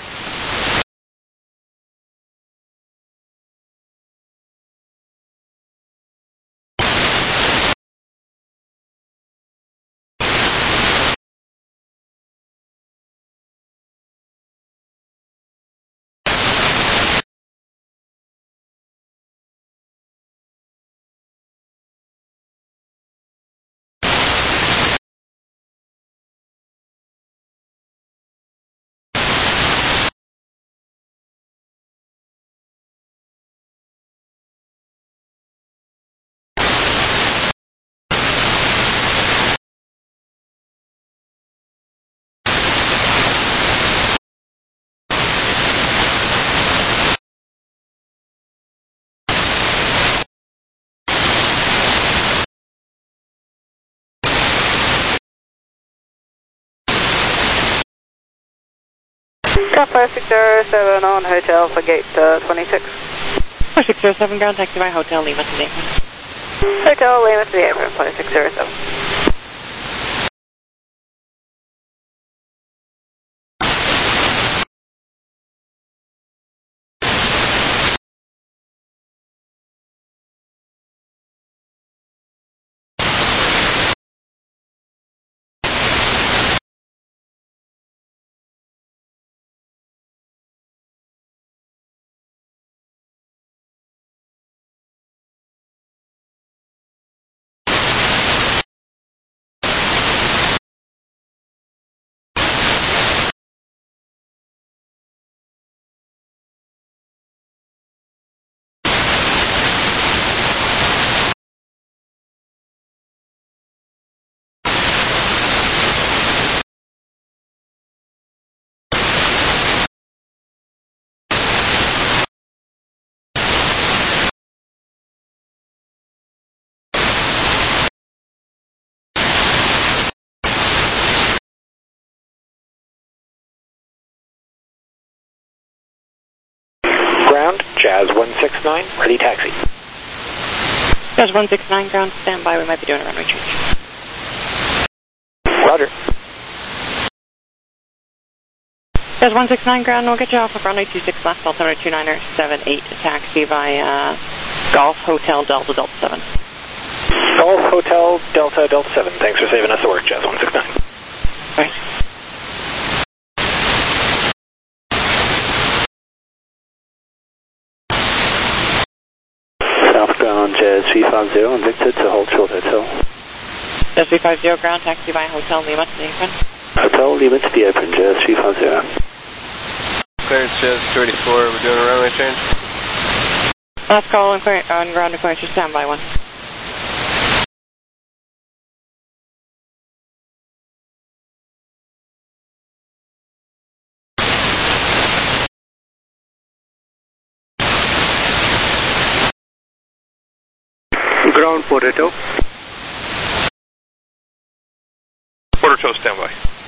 Got 5607 on hotel for gate 26. 5607, ground taxi by Hotel Lima to the apron. Hotel Lima to the apron, 2607. Ground, Jazz 169, ready taxi. Jazz 169, ground, stand by, we might be doing a runway change. Roger. Jazz 169, ground, we'll get you off of runway 26 left, altimeter 2978, taxi via Golf Hotel Delta Delta 7. Golf Hotel Delta Delta 7, thanks for saving us the work, Jazz 169. Right. Southbound Jazz 350 and Victor to hold short hotel. Jazz 350, ground, taxi by Hotel Lima to the apron. Hotel Lima to the apron, Jazz 350. Clearance Jazz 34, we're doing a runway change. Last call on ground to clearance, stand by 1. Ground Potato. Potato, standby.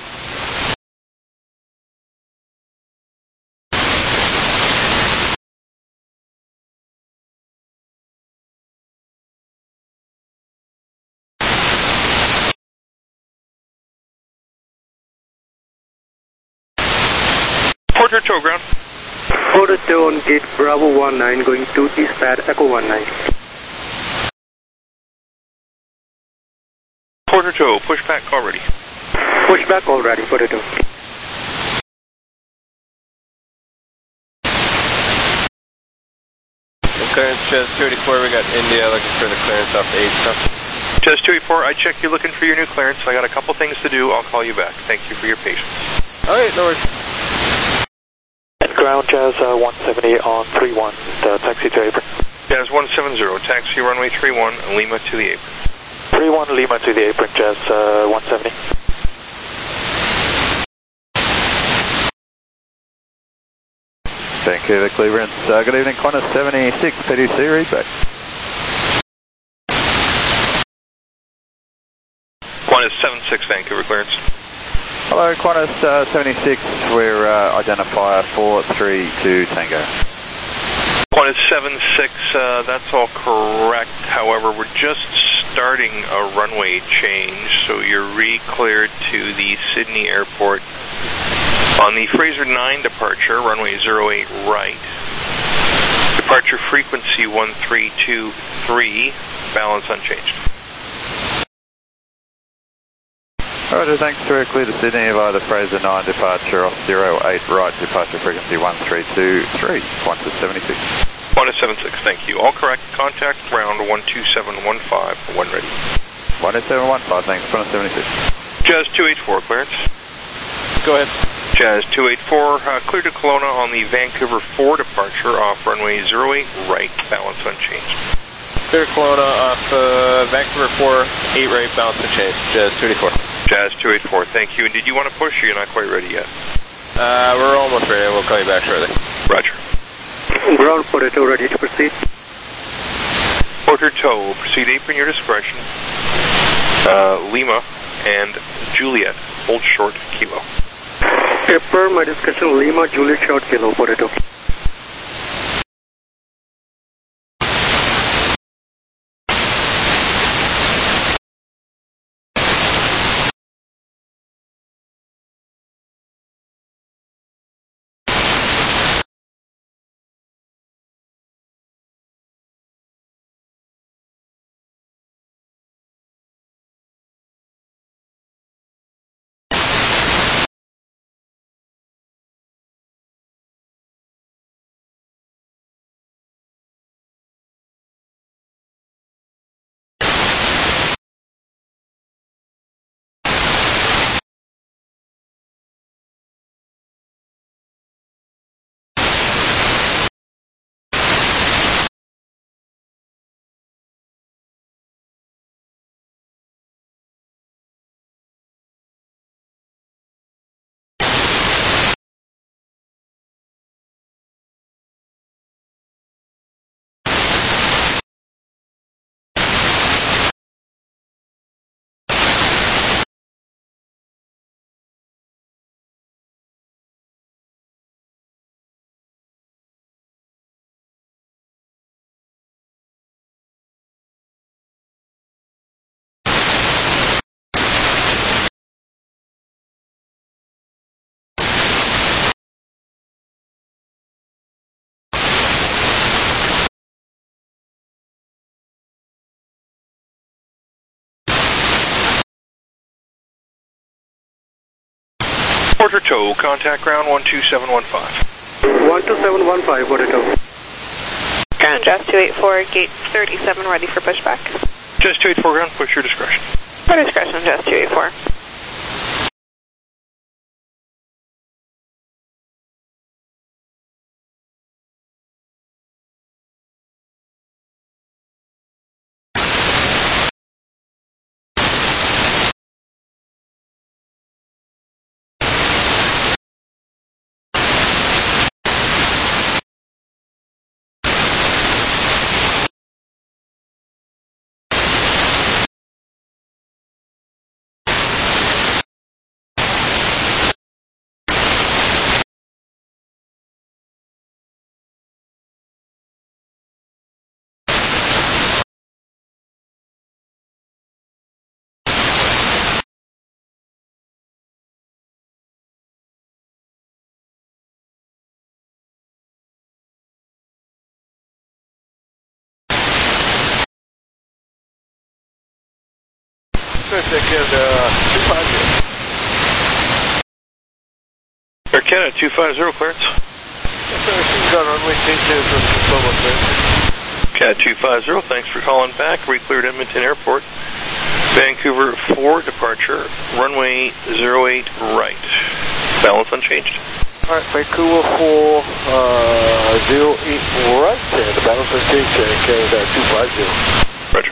Potato, ground. Potato on gate Bravo 19 going to East Pad Echo 19. Potato, pushback already. Pushback already, Potato. Clearance, Jazz 284, we got India looking for the clearance off the 8 stuff. Jazz 284, I checked you looking for your new clearance. I got a couple things to do. I'll call you back. Thank you for your patience. Alright, no worries. At ground, Jazz 170 on 31, taxi to apron. Jazz 170, taxi runway 31, Lima to the apron. 31 Lima to the apron, Jazz 170. Vancouver clearance. Good evening, Qantas 76, PDC readback. Qantas 76, Vancouver clearance. Hello, Qantas 76, we're identifier 432 Tango. Qantas 76, that's all correct. However, we're just starting a runway change, so you're re-cleared to the Sydney Airport. On the Fraser 9 departure, runway 08 right. Departure frequency 1323, balance unchanged. Roger, thanks. We're clear to Sydney via the Fraser 9 departure off 08 right, departure frequency 1323, Qantas 76. Qantas 76, thank you. All correct. Contact ground 12715, when ready. 12715, thanks. Qantas 76. Jazz 284, clearance. Go ahead. Jazz 284, clear to Kelowna on the Vancouver 4 departure off runway 08 right, balance unchanged. Clear Kelowna off Vancouver 4, 8 right, balance unchanged. Jazz 284. Jazz 284, thank you. And did you want to push or you're not quite ready yet? We're almost ready. We'll call you back shortly. Roger. Ground Potato ready to proceed. Potato, proceed apron your discretion. Lima and Juliet, hold short, kilo. Per my discussion, Lima, Juliet, short, kilo, Potato. Potato, contact ground 12715. 12715, Potato. Ground Jazz 284, gate 37, ready for pushback. Jazz 284, ground, push your discretion. For discretion, Jazz 284. Canada 250. Air Canada 250, clearance. Got runway change to Canada 250, thanks for calling back. Recleared Edmonton Airport. Vancouver 4 departure, runway 08 right. Balance unchanged. Alright, Vancouver 4, 08 right, and the balance unchanged, Canada 250. Roger.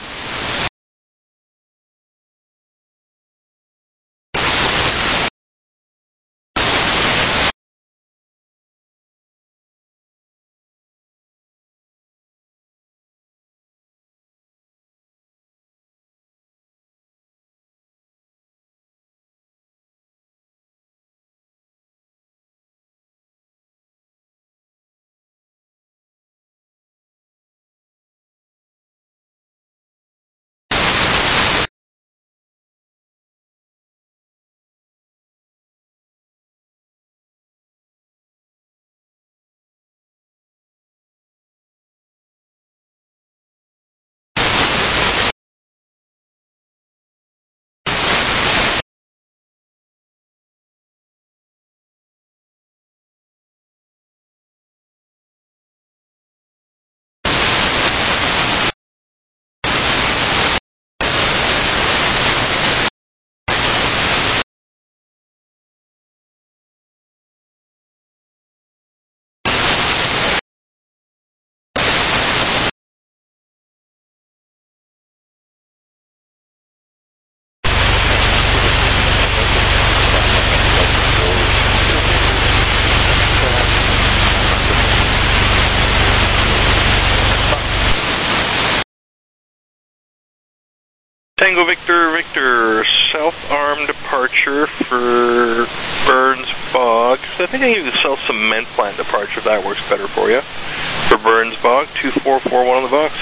Tango Victor, Victor, South Arm departure for Burns Bog. I think I need the South Cement Plant departure if that works better for you. For Burns Bog, 2441 on the box.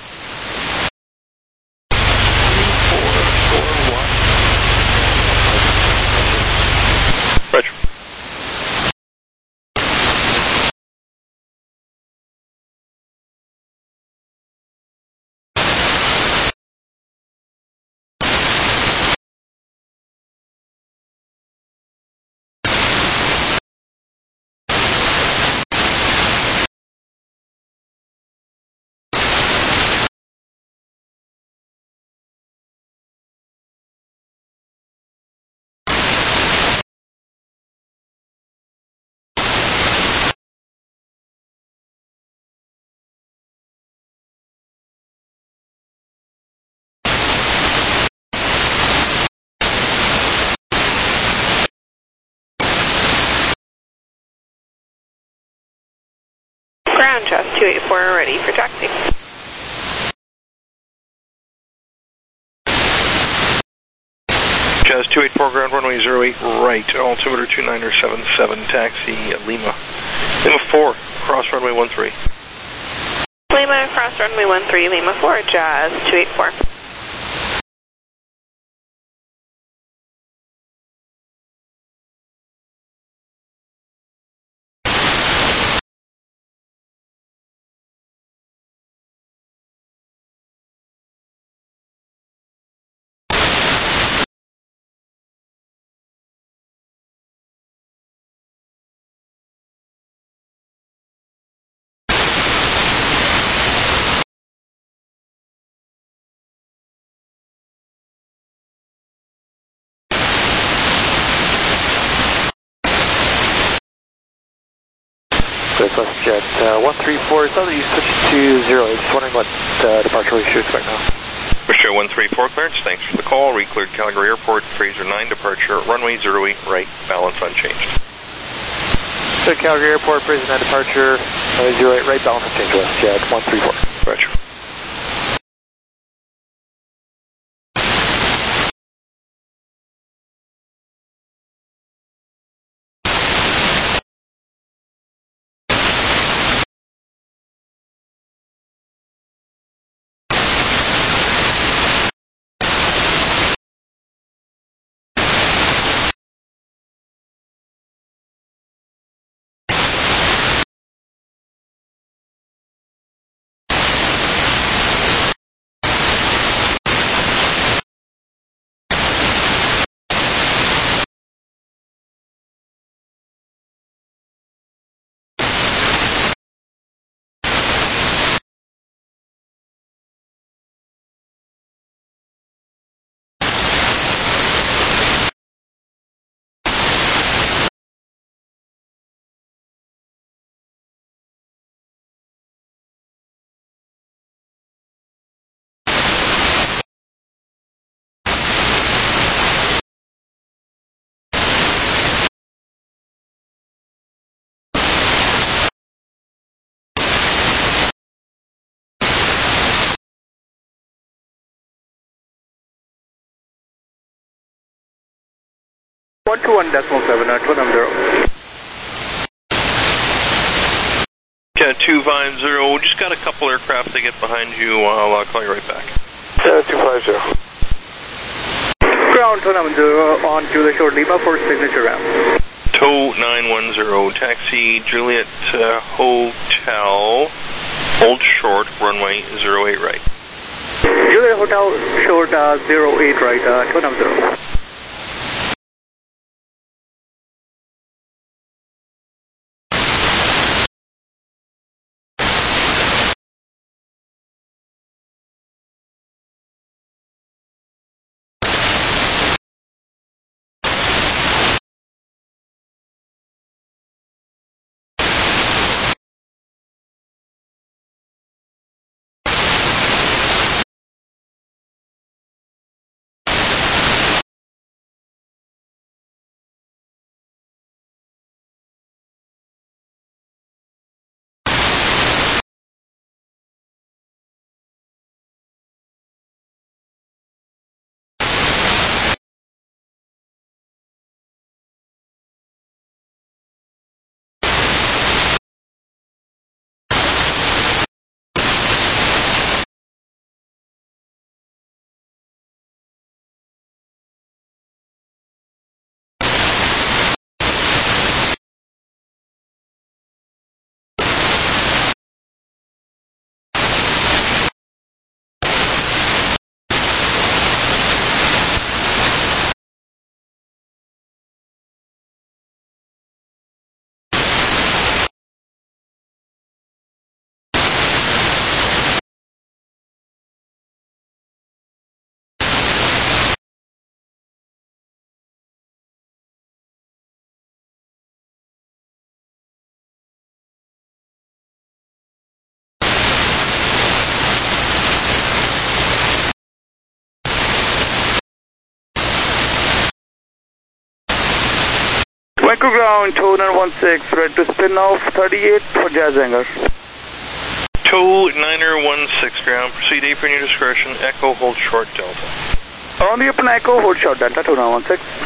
2441. Roger. Ground Jazz 284 ready for taxi. Jazz 284 ground runway 08 right, altimeter 2977, taxi Lima. Lima 4, cross runway 13. Lima, cross runway 13, Lima 4, Jazz 284. Jet 134, it's other you switched to 08, just wondering what departure we should expect now. Show 134 clearance, thanks for the call. Recleared Calgary Airport, Fraser 9 departure, runway 08 right, balance unchanged. So Calgary Airport, Fraser 9 departure, runway 08 right, balance unchanged, Jet 134. Roger. 121.7, twin number 0. Cat 250, just got a couple aircraft to get behind you. I'll call you right back. 250. Ground 290 on Juliet Short Lima for signature ramp. TOW 910, taxi Juliet Hotel, hold short, runway 08 right. Juliet Hotel Short 08 right, 290. Vancouver ground, TOW 916, red to spin off 38 for Jazz Hangar. TOW 916 ground, proceed apron your discretion, Echo hold short Delta. On the open Echo, hold short Delta, TOW 916.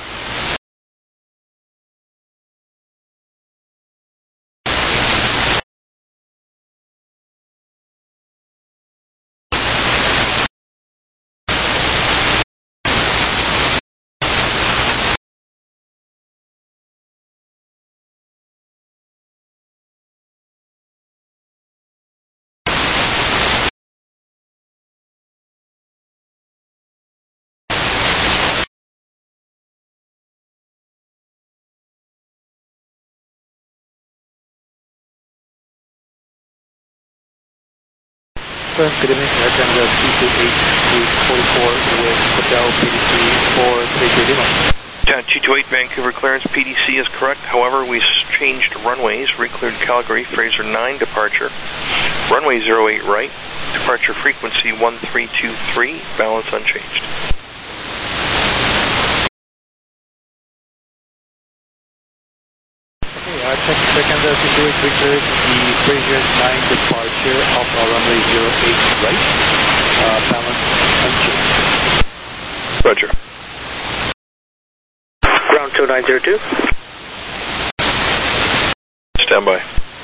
Good evening, Air Canada 228 with Hotel PDC for 33 Lima. 228 Vancouver clearance, PDC is correct. However, we changed runways, recleared Calgary, Fraser 9 departure, runway 08 right, departure frequency 1323, balance unchanged. Second, Canada 228 recleared the Fraser 9 departure of runway 08 right, balance unchanged. Roger. Ground 2902. Stand by.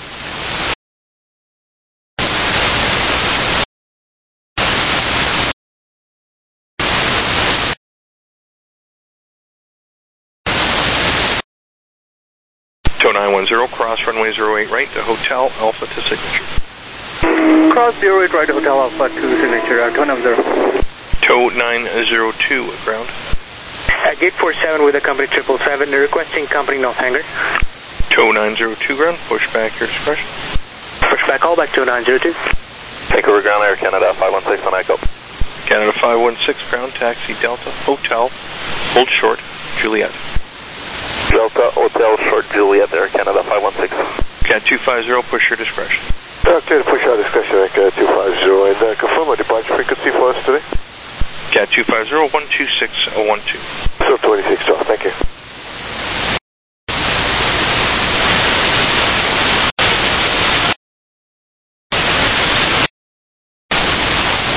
TOW 910, cross runway 08 right to Hotel Alpha to signature. Cross 08 right to Hotel Alpha to signature, TOW 90. TOW 902, ground. Gate 47 with a company 777, requesting company North Hangar. TOW 902, ground, push back your discretion. Push back, call back TOW 902. Vancouver ground, Air Canada 516 on Echo. Canada 516, ground, taxi Delta, Hotel, hold short, Juliet. Delta, Hotel, short Juliet, Air Canada 516. Cat 250, push your discretion. Okay, push our discretion, Cat 250, and confirm a departure frequency for us today. Cat 250, 126.012. So 26, Joe, thank you.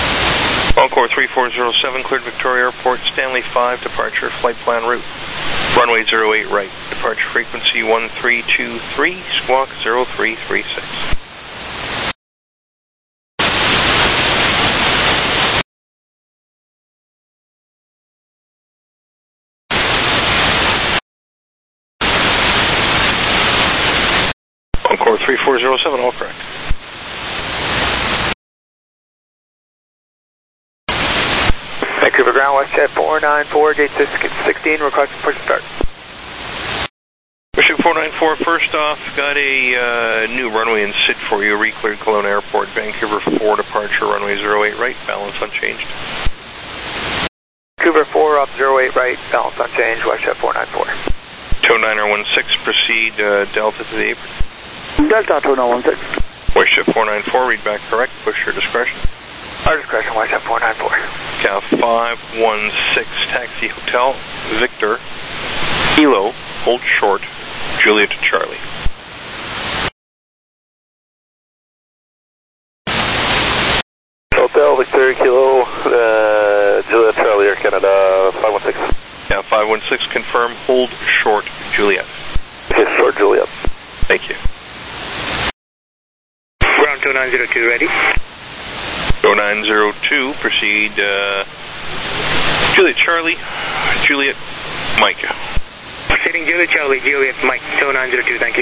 Encore 3407, cleared Victoria Airport, Stanley 5, departure, flight plan route. Runway 08 right, departure frequency 1323, squawk 0336. Encore 3407, all correct. Vancouver ground, WestJet 494, gate 16, requesting push start. Mission 494, first off, got a new runway in SID for you, recleared Kelowna Airport, Vancouver 4 departure, runway 08 right, balance unchanged. Vancouver 4 up 08 right, balance unchanged, WestJet 494. Tow 916, proceed Delta to the apron. Delta 2916. WestJet 494, read back correct, push your discretion. Our discretion, WestJet 494. Cal 516, taxi hotel, Victor, Kilo, hold short, Juliet to Charlie. Hotel, Victor, Kilo, Juliet, Charlie, Air Canada, 516. Cal 516, confirm, hold short, Juliet. Okay, short, Juliet. Thank you. Ground 2902, ready? 0902, proceed Juliet Charlie, Juliet Mike. Proceeding Juliet Charlie, Juliet Mike, 0902, thank you.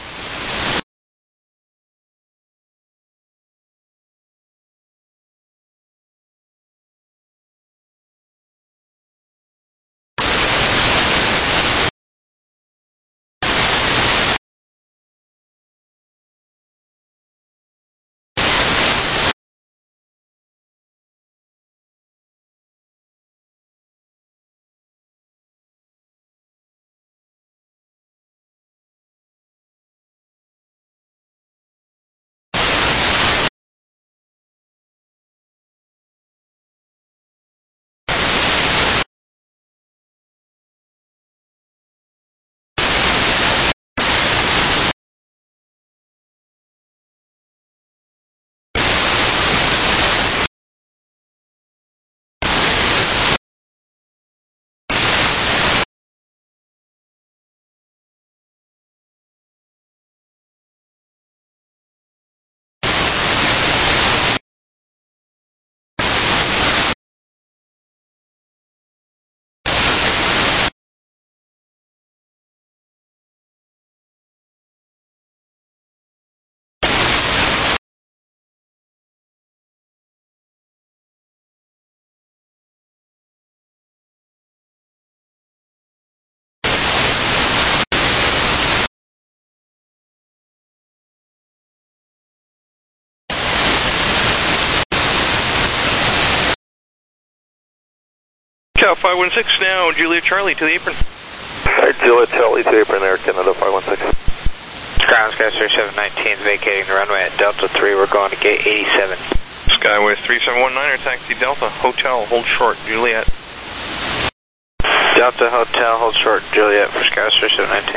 Cal 516 now, Juliet Charlie to the apron. Alright, Juliet Charlie to the apron, Air Canada 516. Ground Skyster 719 vacating the runway at Delta 3, we're going to gate 87. Skyway 3719er, taxi Delta, hotel, hold short, Juliet. Delta Hotel, hold short, Juliet for Skyster 719.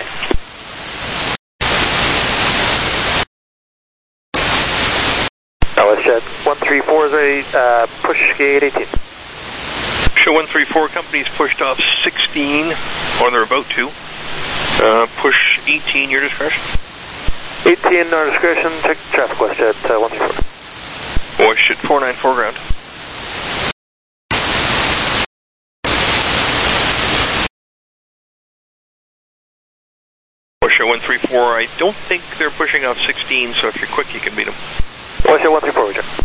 WestJet 134 is a push gate 18. Show 134 companies pushed off 16, or they're about to. Push 18, your discretion. 18, our discretion, check traffic, WestJet 134. WestJet 494 ground. WestJet 134, I don't think they're pushing off 16, so if you're quick, you can beat them. WestJet 134, Roger.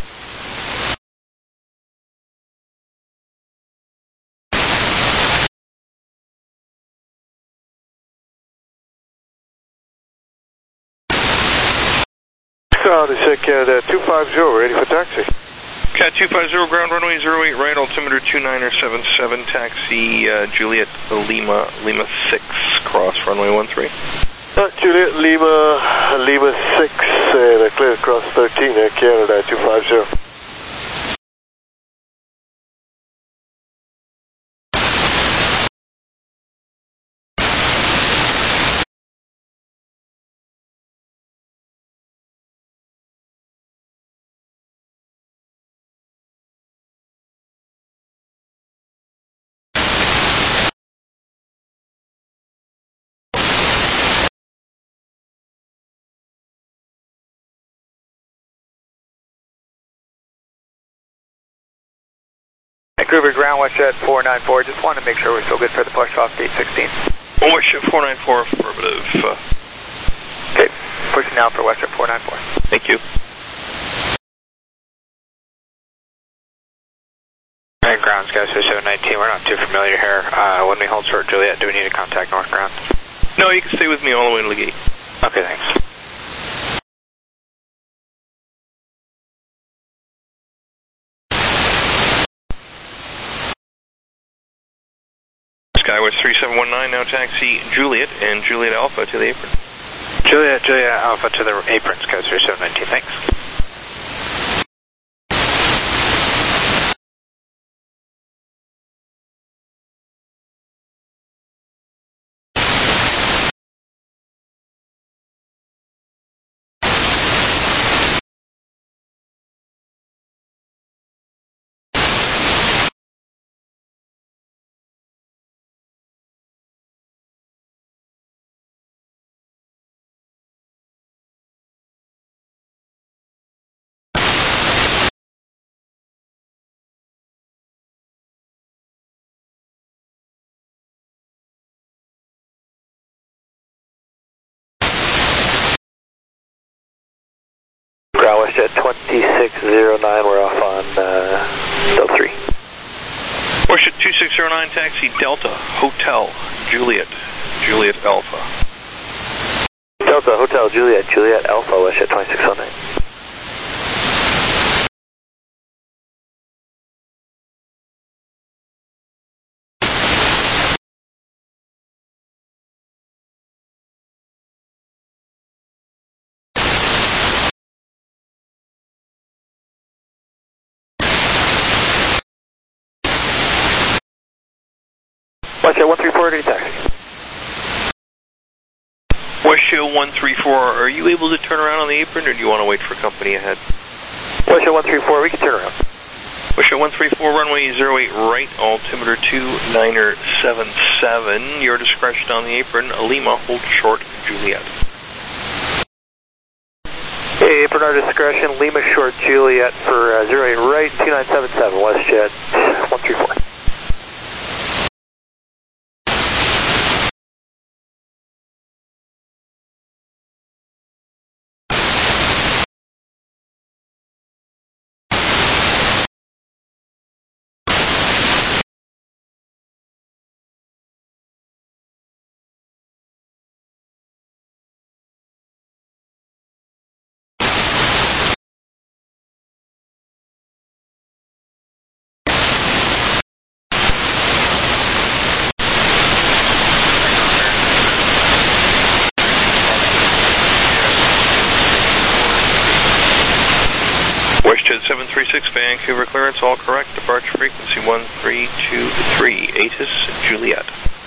Check Canada 250, ready for taxi. Cat 250, ground runway 08 right, altimeter 2977, taxi Juliet Lima 6, cross runway 13. Juliet Lima 6, clear across 13, Air Canada 250. Vancouver ground, WestJet 494. Just want to make sure we're still good for the push off gate 16. WestJet 494, affirmative. Okay, pushing now for WestJet 494. Thank you. Ground, Skyfish 719, we're not too familiar here. When we hold short Juliet, do we need to contact North Ground? No, you can stay with me all the way to the gate. Okay, thanks. Skywest 3719, now taxi Juliet and Juliet Alpha to the apron. Juliet Alpha to the apron, Skywest 3719, thanks. WestJet 2609, we're off on Delta 3. WestJet 2609, taxi Delta, Hotel, Juliet, Juliet Alpha. Delta, Hotel, Juliet, Juliet Alpha, WestJet 2609. WestJet 134, ready to taxi. WestJet 134, are you able to turn around on the apron or do you want to wait for company ahead? WestJet 134, we can turn around. WestJet 134, runway 08 right, altimeter 2977. Your discretion on the apron, Lima, hold short, Juliet. Hey, apron our discretion, Lima short Juliet for 08 right, 2977, WestJet 134. WestJet 736, Vancouver clearance, all correct. Departure frequency 1323, ATIS, Juliet.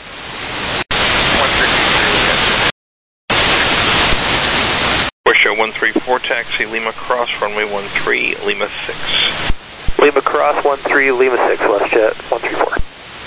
WestJet 134, taxi Lima Cross, runway 13, Lima 6. Lima Cross 13, Lima 6, WestJet 134.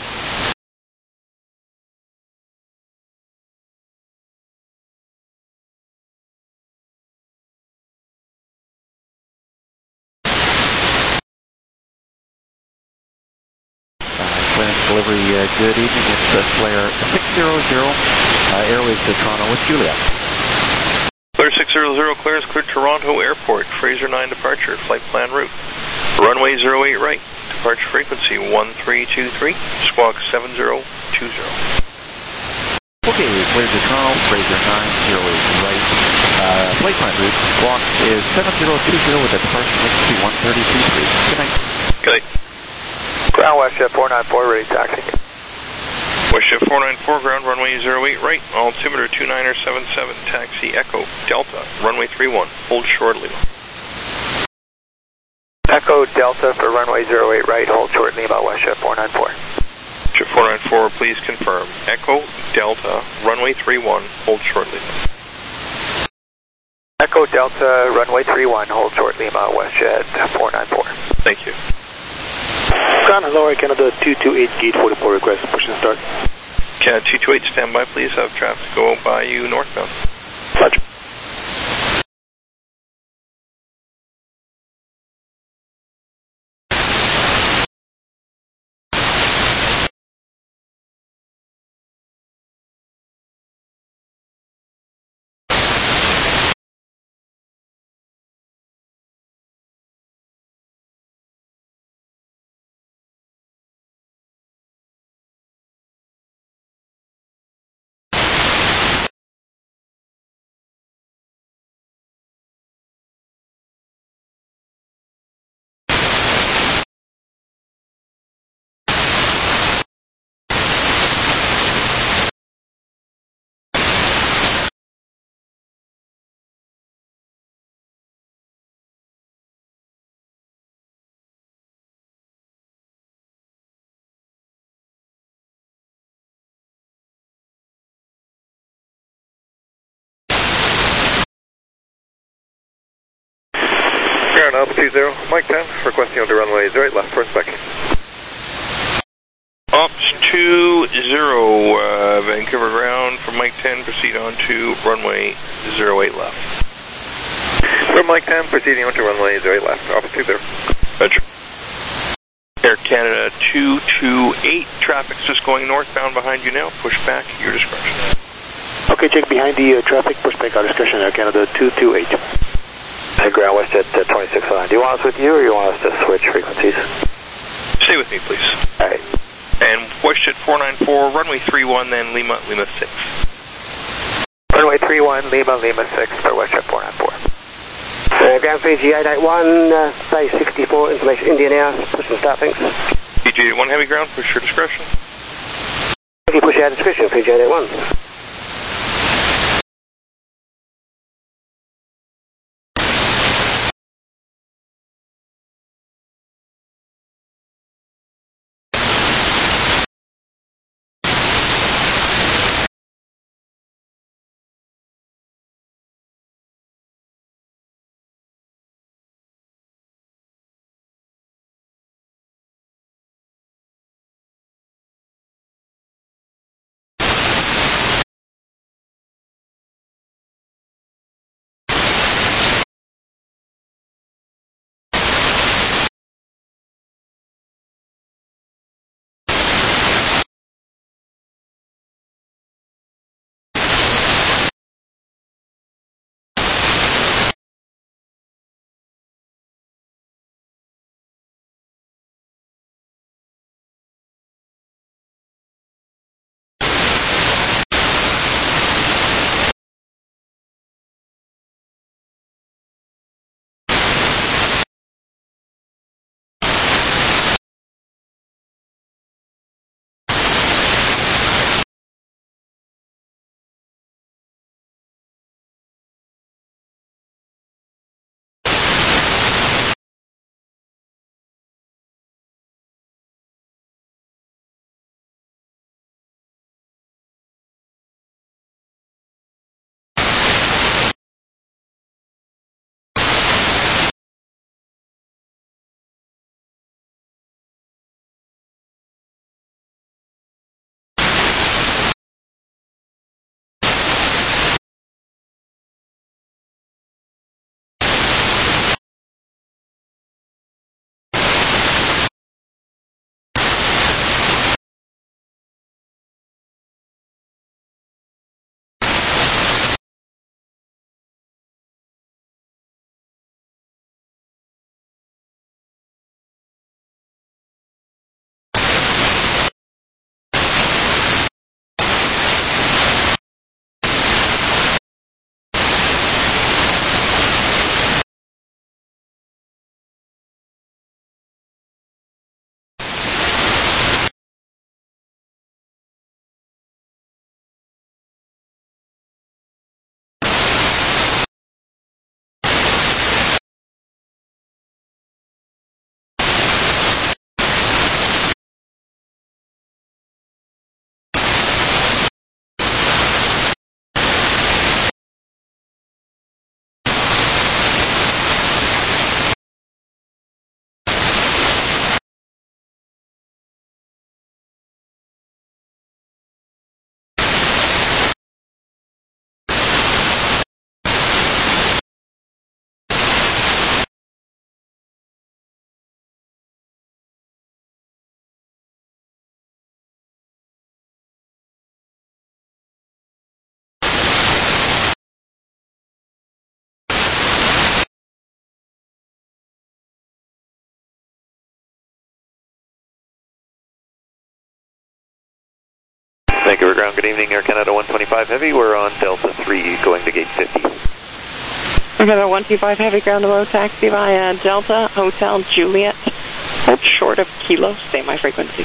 Delivery, good evening. It's Flare 600, Airways to Toronto with Juliet. Flare 600, clearance clear Toronto Airport, Fraser 9 departure, flight plan route. Runway 08 right, departure frequency 1323, squawk 7020. Okay, clear to Toronto, Fraser 9, 08 right. Flight plan route, squawk is 7020 with a departure frequency 1323. Good night. Good night. Ground WestJet 494, ready taxi. WestJet 494, ground runway 08 right, altimeter 2977, taxi Echo, Delta, runway 31, hold short Lima. Echo Delta for runway 08 right, hold short Lima, WestJet 494. WestJet 494, please confirm. Echo Delta, runway 31, hold short Lima. Echo Delta, runway 31, hold short Lima, WestJet 494. Thank you. Ground, hello, Canada 228, gate 44 request, push and start. Canada 228, stand by, please. Have traffic go by you northbound. Roger. Ground Alpha 20, Mike 10, requesting onto runway 08 left for inspection. Ops 20, Vancouver ground from Mike 10, proceed on to runway 08 left. From Mike 10, proceeding onto runway 08 left, Ops 20. Roger. Air Canada 228, traffic's just going northbound behind you now, push back, your discretion. Okay, check behind the traffic, push back our discretion, Air Canada 228. Hey, ground WestJet 2609. Do you want us with you or you want us to switch frequencies? Stay with me, please. Alright. And WestJet 494, runway 31, then Lima, Lima 6. Runway 31, Lima, Lima 6 for WestJet 494. Ground Fiji 881, base 64, information Indian Air, push and start, thanks. Fiji 81 heavy ground, push your discretion. Okay, push your discretion, Fiji 881. Vancouver ground, good evening, Air Canada 125 Heavy. We're on Delta 3 going to gate 50. Canada 125 Heavy ground to low taxi via Delta Hotel Juliet. Hold short of Kilo, stay my frequency.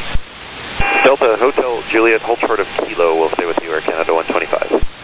Delta Hotel Juliet, hold short of Kilo. We'll stay with you, Air Canada 125.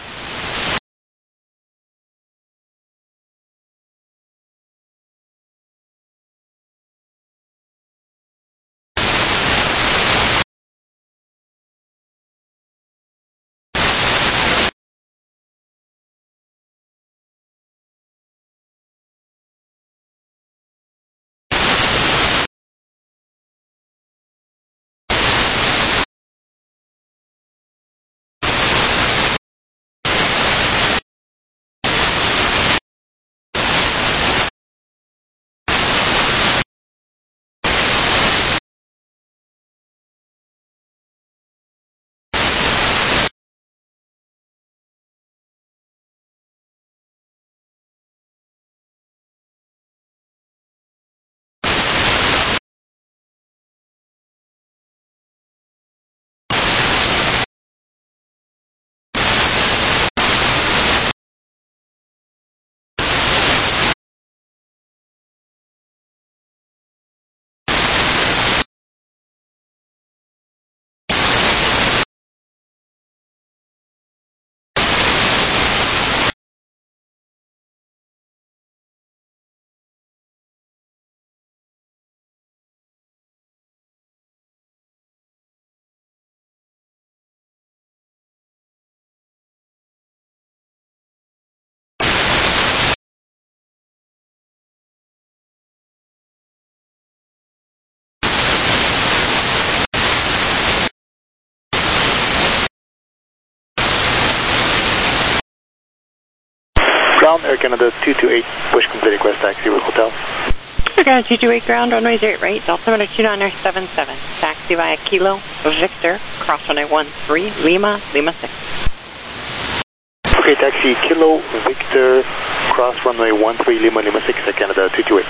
ground, Air Canada 228, push complete request taxi with hotel. Air Canada 228 ground, runway 08 right, altimeter 2977, taxi via Kilo, Victor, cross runway 13, Lima, Lima 6. Okay, taxi Kilo, Victor, cross runway 13, Lima, Lima 6, Air Canada 228.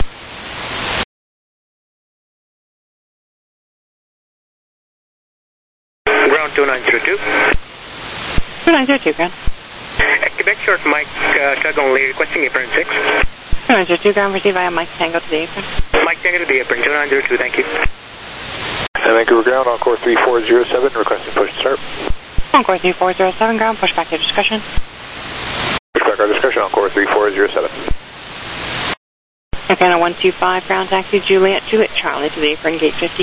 Ground 2902. 2902 ground. Quebec short Mike, tug only, requesting apron 6. 2902 ground, proceed via Mike Tango to the apron. Mike Tango to the apron, 2902, thank you. And Vancouver ground, Encore 3407, requesting push to start. Encore 3407 ground, push back to discussion. Push back our discussion, Encore 3407. Air Canada 125 ground, taxi Juliet, Juliet Charlie to the apron, gate 50.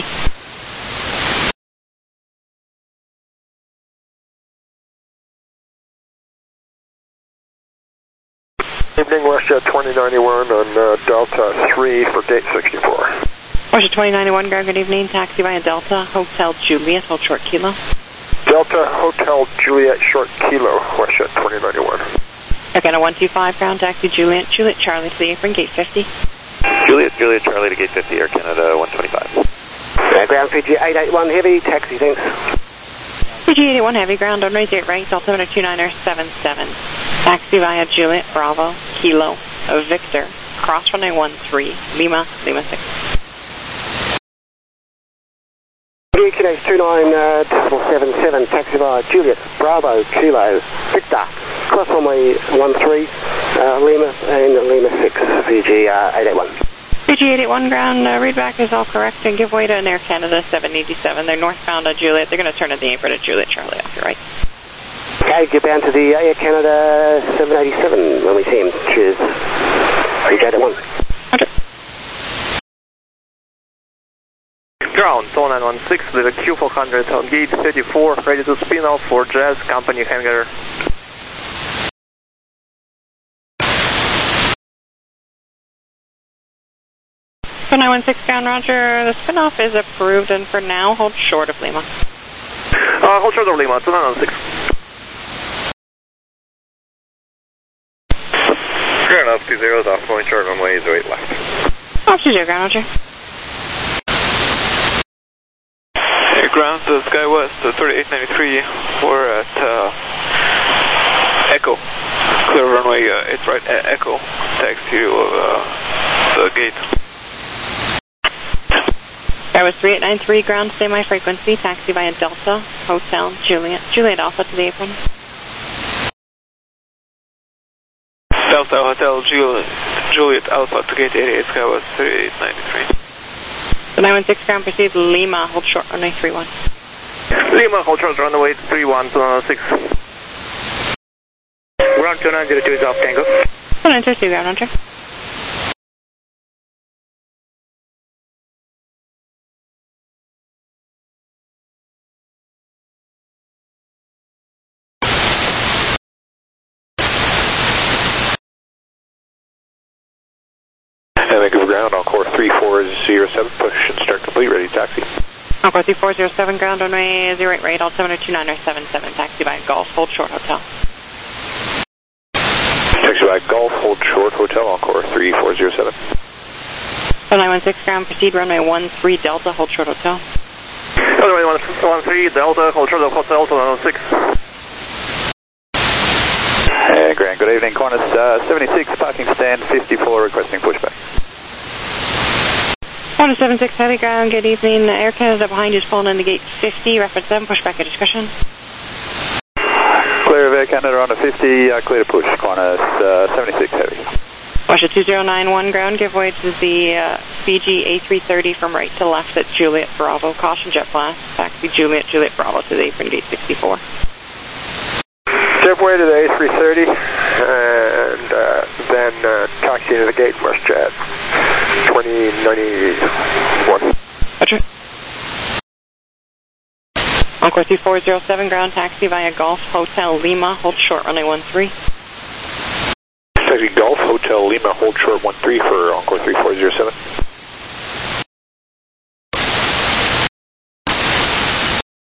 Evening, WestJet 2091 on Delta 3 for gate 64. WestJet 2091 ground, good evening, taxi via Delta, Hotel Juliet, hold short Kilo. Delta Hotel Juliet short Kilo, WestJet 2091. Air Canada 125 ground, taxi Juliet, Juliet Charlie to the apron, gate 50. Juliet Charlie to gate 50, Air Canada 125. Ground Fiji 881 heavy, taxi, thanks. Fiji 881 heavy ground, runway 08 right, altimeter 2977. Taxi via Juliet, Bravo, Kilo, Victor, cross runway 13, Lima, Lima 6. QNH 29777, taxi via Juliet, Bravo, Kilo, Victor, cross runway 13, Lima and Lima 6, Fiji 881. Fiji 881 ground, readback is all correct and give way to an Air Canada 787. They're northbound at Juliet. They're going to turn at the apron at Juliet Charlie off your right. Okay, get down to the Air Canada 787 when we see him. Cheers. Fiji 881. Okay. Ground, 0916, with a Q400 on gate 34, ready to spin off for Jazz Company hangar. So 916 ground, roger. The spin-off is approved, and for now, hold short of Lima. Hold short of Lima, 2916. Ground up 20 off, going short runway 08 left. Off 20 ground, roger. Ground, SkyWest 3893, we're at Echo. Clear runway 8 right, Echo. Taxi to the gate. That was 3893 ground, stay my frequency, taxi via Delta, Hotel, Juliet Alpha to the apron. Delta Hotel, Juliet Alpha to gate 88, SkyWest 3893. The 916 ground, proceed Lima, hold short runway 31. Lima, hold short runway 31, 206. Ground 2902 is off Tango. 2902 ground, roger. Vancouver ground, Encore 3407, push and start complete, ready taxi. Encore 3407 ground, runway 08 right, altimeter 2977, taxi by Golf, hold short Hotel. Taxi by Golf, hold short Hotel, Encore 3407. So 916 ground, proceed runway 13 Delta, hold short Hotel. Runway 13 Delta, hold short of Hotel, 206. Grand, good evening, Qantas 76, parking stand 54, requesting pushback. Qantas 76, heavy ground, good evening. Air Canada behind you is pulling in the gate 50, reference 7, pushback a discussion. Clear of Air Canada on a 50, clear to push, Qantas 76, heavy. WestJet 2091 ground, give way to the Fiji A330 from right to left at Juliet Bravo, caution jet blast, taxi Juliet Bravo to the apron gate 64. Give way to the A330 and then taxi to the gate WestJet 2091. Roger. Encore 3407 ground, taxi via Golf, Hotel Lima, hold short runway 13. Taxi Golf, Hotel Lima, hold short 13 for Encore 3407.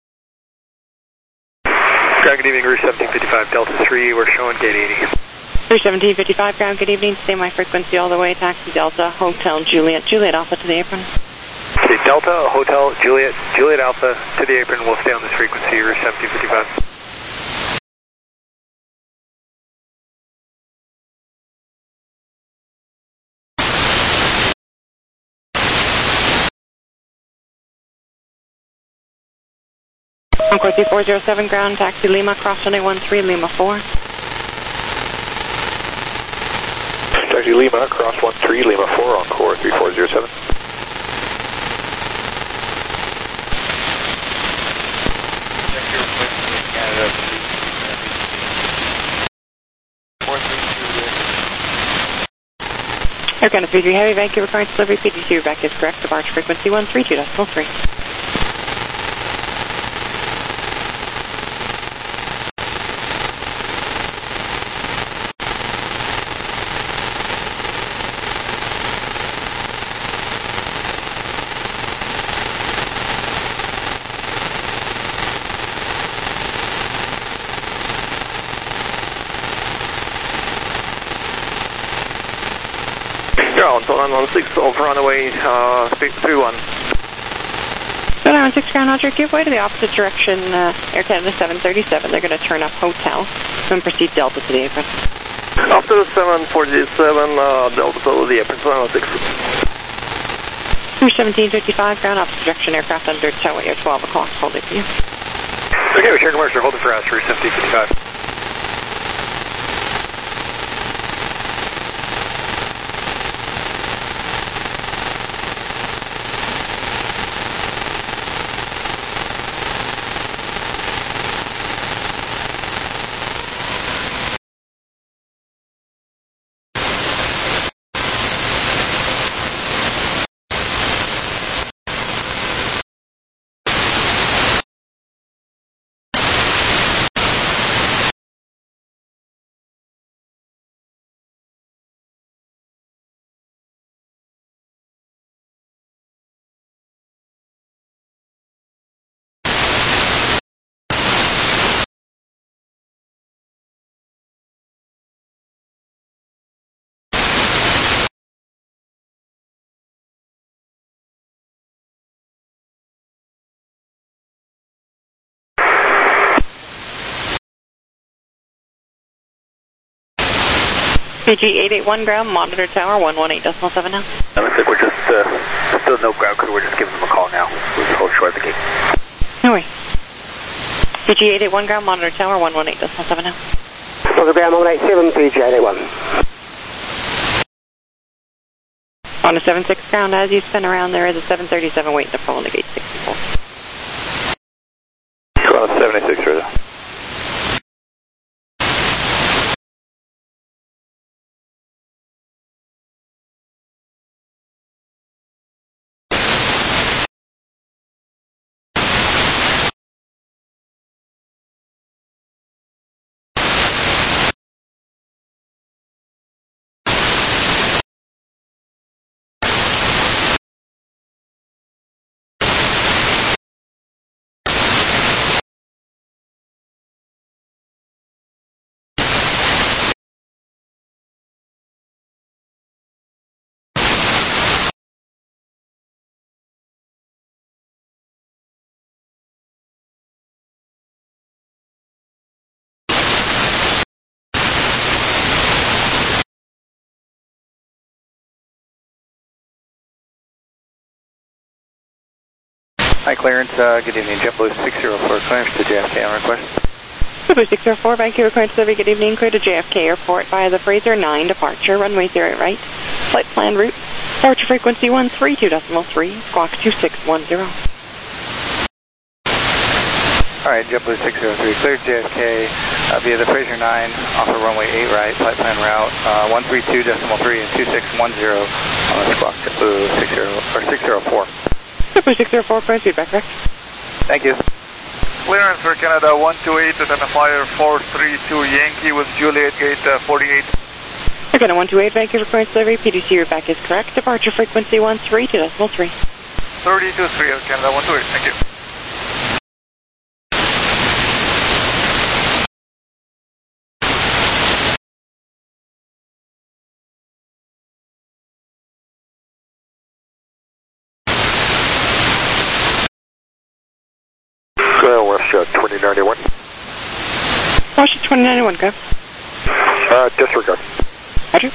Good evening, Route 1755, Delta 3, we're showing gate 80. 31755 ground, good evening. Stay my frequency all the way. Taxi Delta, Hotel Juliet, Juliet Alpha to the apron. Okay, Delta, Hotel, Juliet, Juliet Alpha to the apron. We'll stay on this frequency, Rouge 1755. Encore 2407 ground, taxi Lima, cross runway 13, Lima 4. Taxi Lima, cross 13, Lima 4, Encore 3407. Air Canada 33 Heavy, Vancouver current delivery, PTC Rebecca is correct, departure frequency 132.3. Ground, 916 off runway 31. 916 ground, Roger, give way to the opposite direction, Air Canada 737. They're going to turn up Hotel and proceed Delta to the apron. After 747, Delta to the apron, 916. Rouge 1755 ground, opposite direction, aircraft under tow at 12 o'clock, hold it for you. Okay, we check commercial, hold it for us, Rouge 1755. PG881 ground, monitor tower 118.7 now. Looks like we're just, still no ground crew, we're just giving them a call now. We'll just hold short of the gate. No way. PG881 ground, monitor tower 118.7 now. Monitor ground 187, PG881. On a 76 ground, as you spin around, there is a 737 waiting to pull in the gate 64. Cross 76, Roger. Hi, clearance. Good evening. JetBlue 604 clearance to JFK on request. JetBlue 604, Vancouver current delivery, good evening. Clear to JFK Airport via the Fraser 9 departure, runway 08 right. Flight plan route, departure frequency 132.3, squawk 2610. All right, JetBlue 603, cleared JFK via the Fraser 9, off of runway 8 right, flight plan route 132.3 and 2610 on the squawk JetBlue 604. JetBlue 604, current feedback, correct. Thank you. Clearance for Canada 128 identifier 432 Yankee with Juliet gate 48. Again, 128 Vancouver current delivery, PDC route back is correct. Departure frequency 132.3. 32.3 Canada 128, thank you. WestJet 2091. WestJet 2091, go. Disregard. Roger.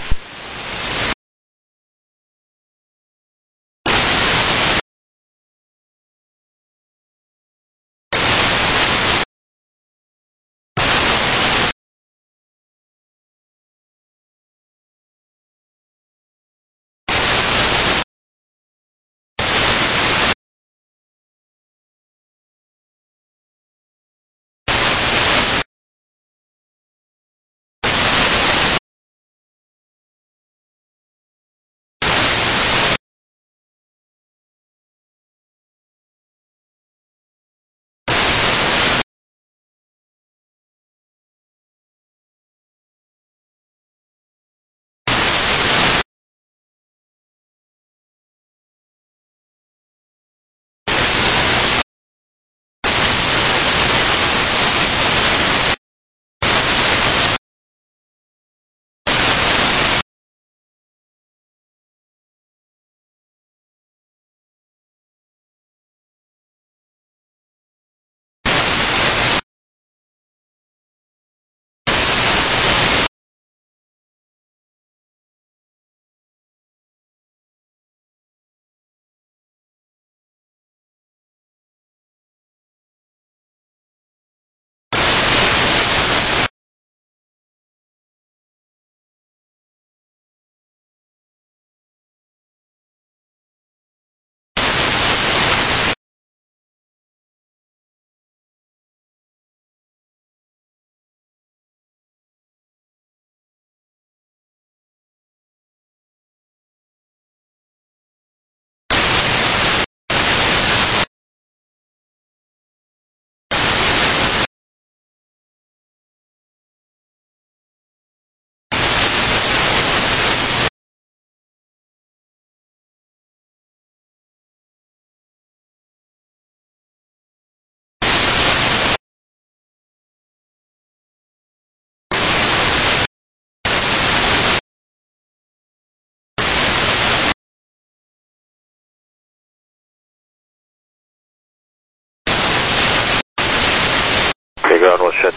Ground WestJet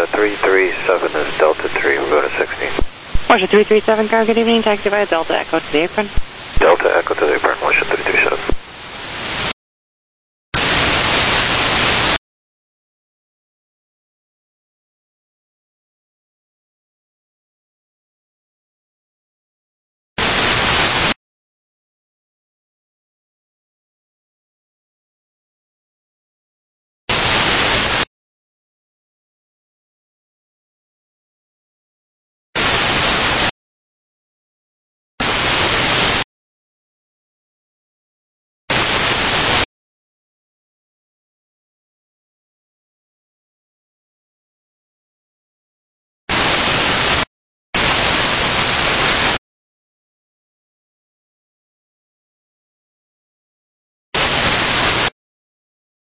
337 is Delta 3, we're going to 16. WestJet 337, car, good evening, taxi via Delta Echo to the apron. Delta Echo to the apron.